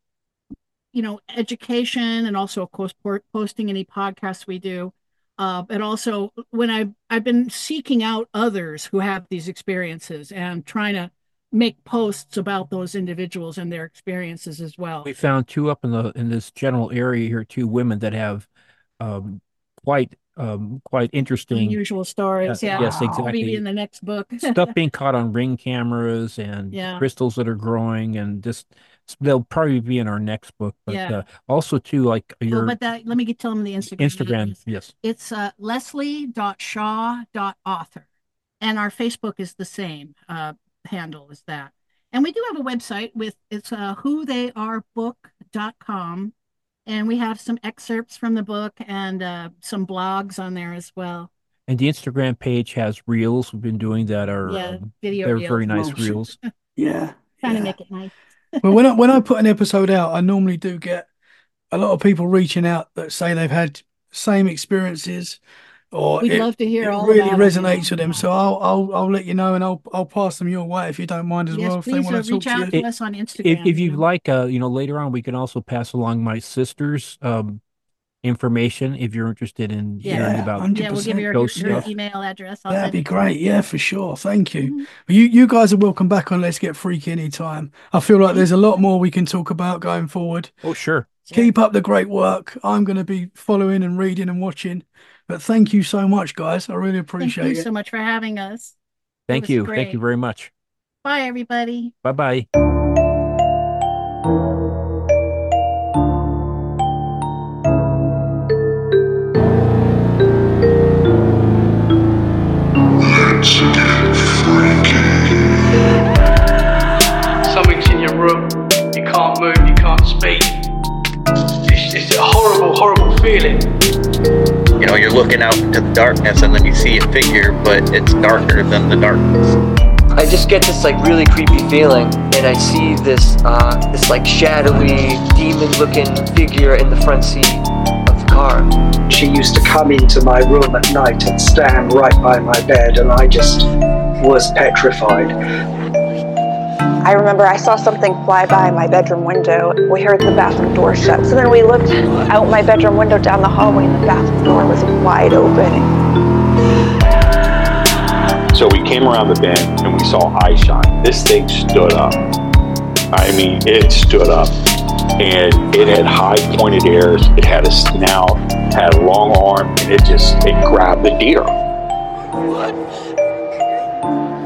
you know, education and also, of course, por- posting any podcasts we do. Uh, but also when I I've been seeking out others who have these experiences and trying to make posts about those individuals and their experiences as well. We found two up in the in this general area here, two women that have um, quite um, quite interesting Unusual stories. Uh, Yeah. yes, exactly. Maybe in the next book. stuff being caught on Ring cameras and Yeah. crystals that are growing, and just they'll probably be in our next book. But Yeah. uh, also too, like your Oh, but that, let me get tell them the Instagram. Instagram, address. yes. It's uh, leslie dot shaw dot author. And our Facebook is the same uh, handle as that. And we do have a website with, it's uh, who they are book dot com. And we have some excerpts from the book and uh, some blogs on there as well. And the Instagram page has reels. We've been doing that. Are Yeah, um, video they're reels. very nice Oh, reels. Yeah. Trying yeah. to make it nice. Well, when I when I put an episode out, I normally do get a lot of people reaching out that say they've had same experiences, or We'd it, love to hear it all really about it. resonates with them. So I'll I'll I'll let you know, and I'll I'll pass them your way if you don't mind as Yes, well. If they please want uh, to talk reach to out you. to us on Instagram. If if you you'd know. like, uh, you know, later on we can also pass along my sister's um information if you're interested in Yeah. hearing Yeah, about one hundred Yeah, we'll give percent. you her, ghost her stuff. email address. I'll That'd send be it to great. you. Yeah, for sure. Thank you. Mhm. You you guys are welcome back on Let's Get Freaky anytime. I feel like there's a lot more we can talk about going forward. Oh, sure. Sure. Keep up the great work. I'm going to be following and reading and watching. But thank you so much, guys. I really Thank appreciate you it. so much for having us. It Thank was you. great. Thank you very much. Bye, everybody. Bye bye. Let's get freaky. Something's in your room. You can't move. You can't speak. It's, it's a horrible, horrible feeling. You know, you're looking out into the darkness and then you see a figure, but it's darker than the darkness. I just get this like really creepy feeling, and I see this uh, this like shadowy, demon-looking figure in the front seat of the car. She used to come into my room at night and stand right by my bed, and I just was petrified. I remember I saw something fly by my bedroom window. We heard the bathroom door shut. So then we looked out my bedroom window down the hallway and the bathroom door was wide open. So we came around the bend and we saw eye shine. This thing stood up. I mean, it stood up. And it had high pointed ears. It had a snout, had a long arm, and it just, it grabbed the deer.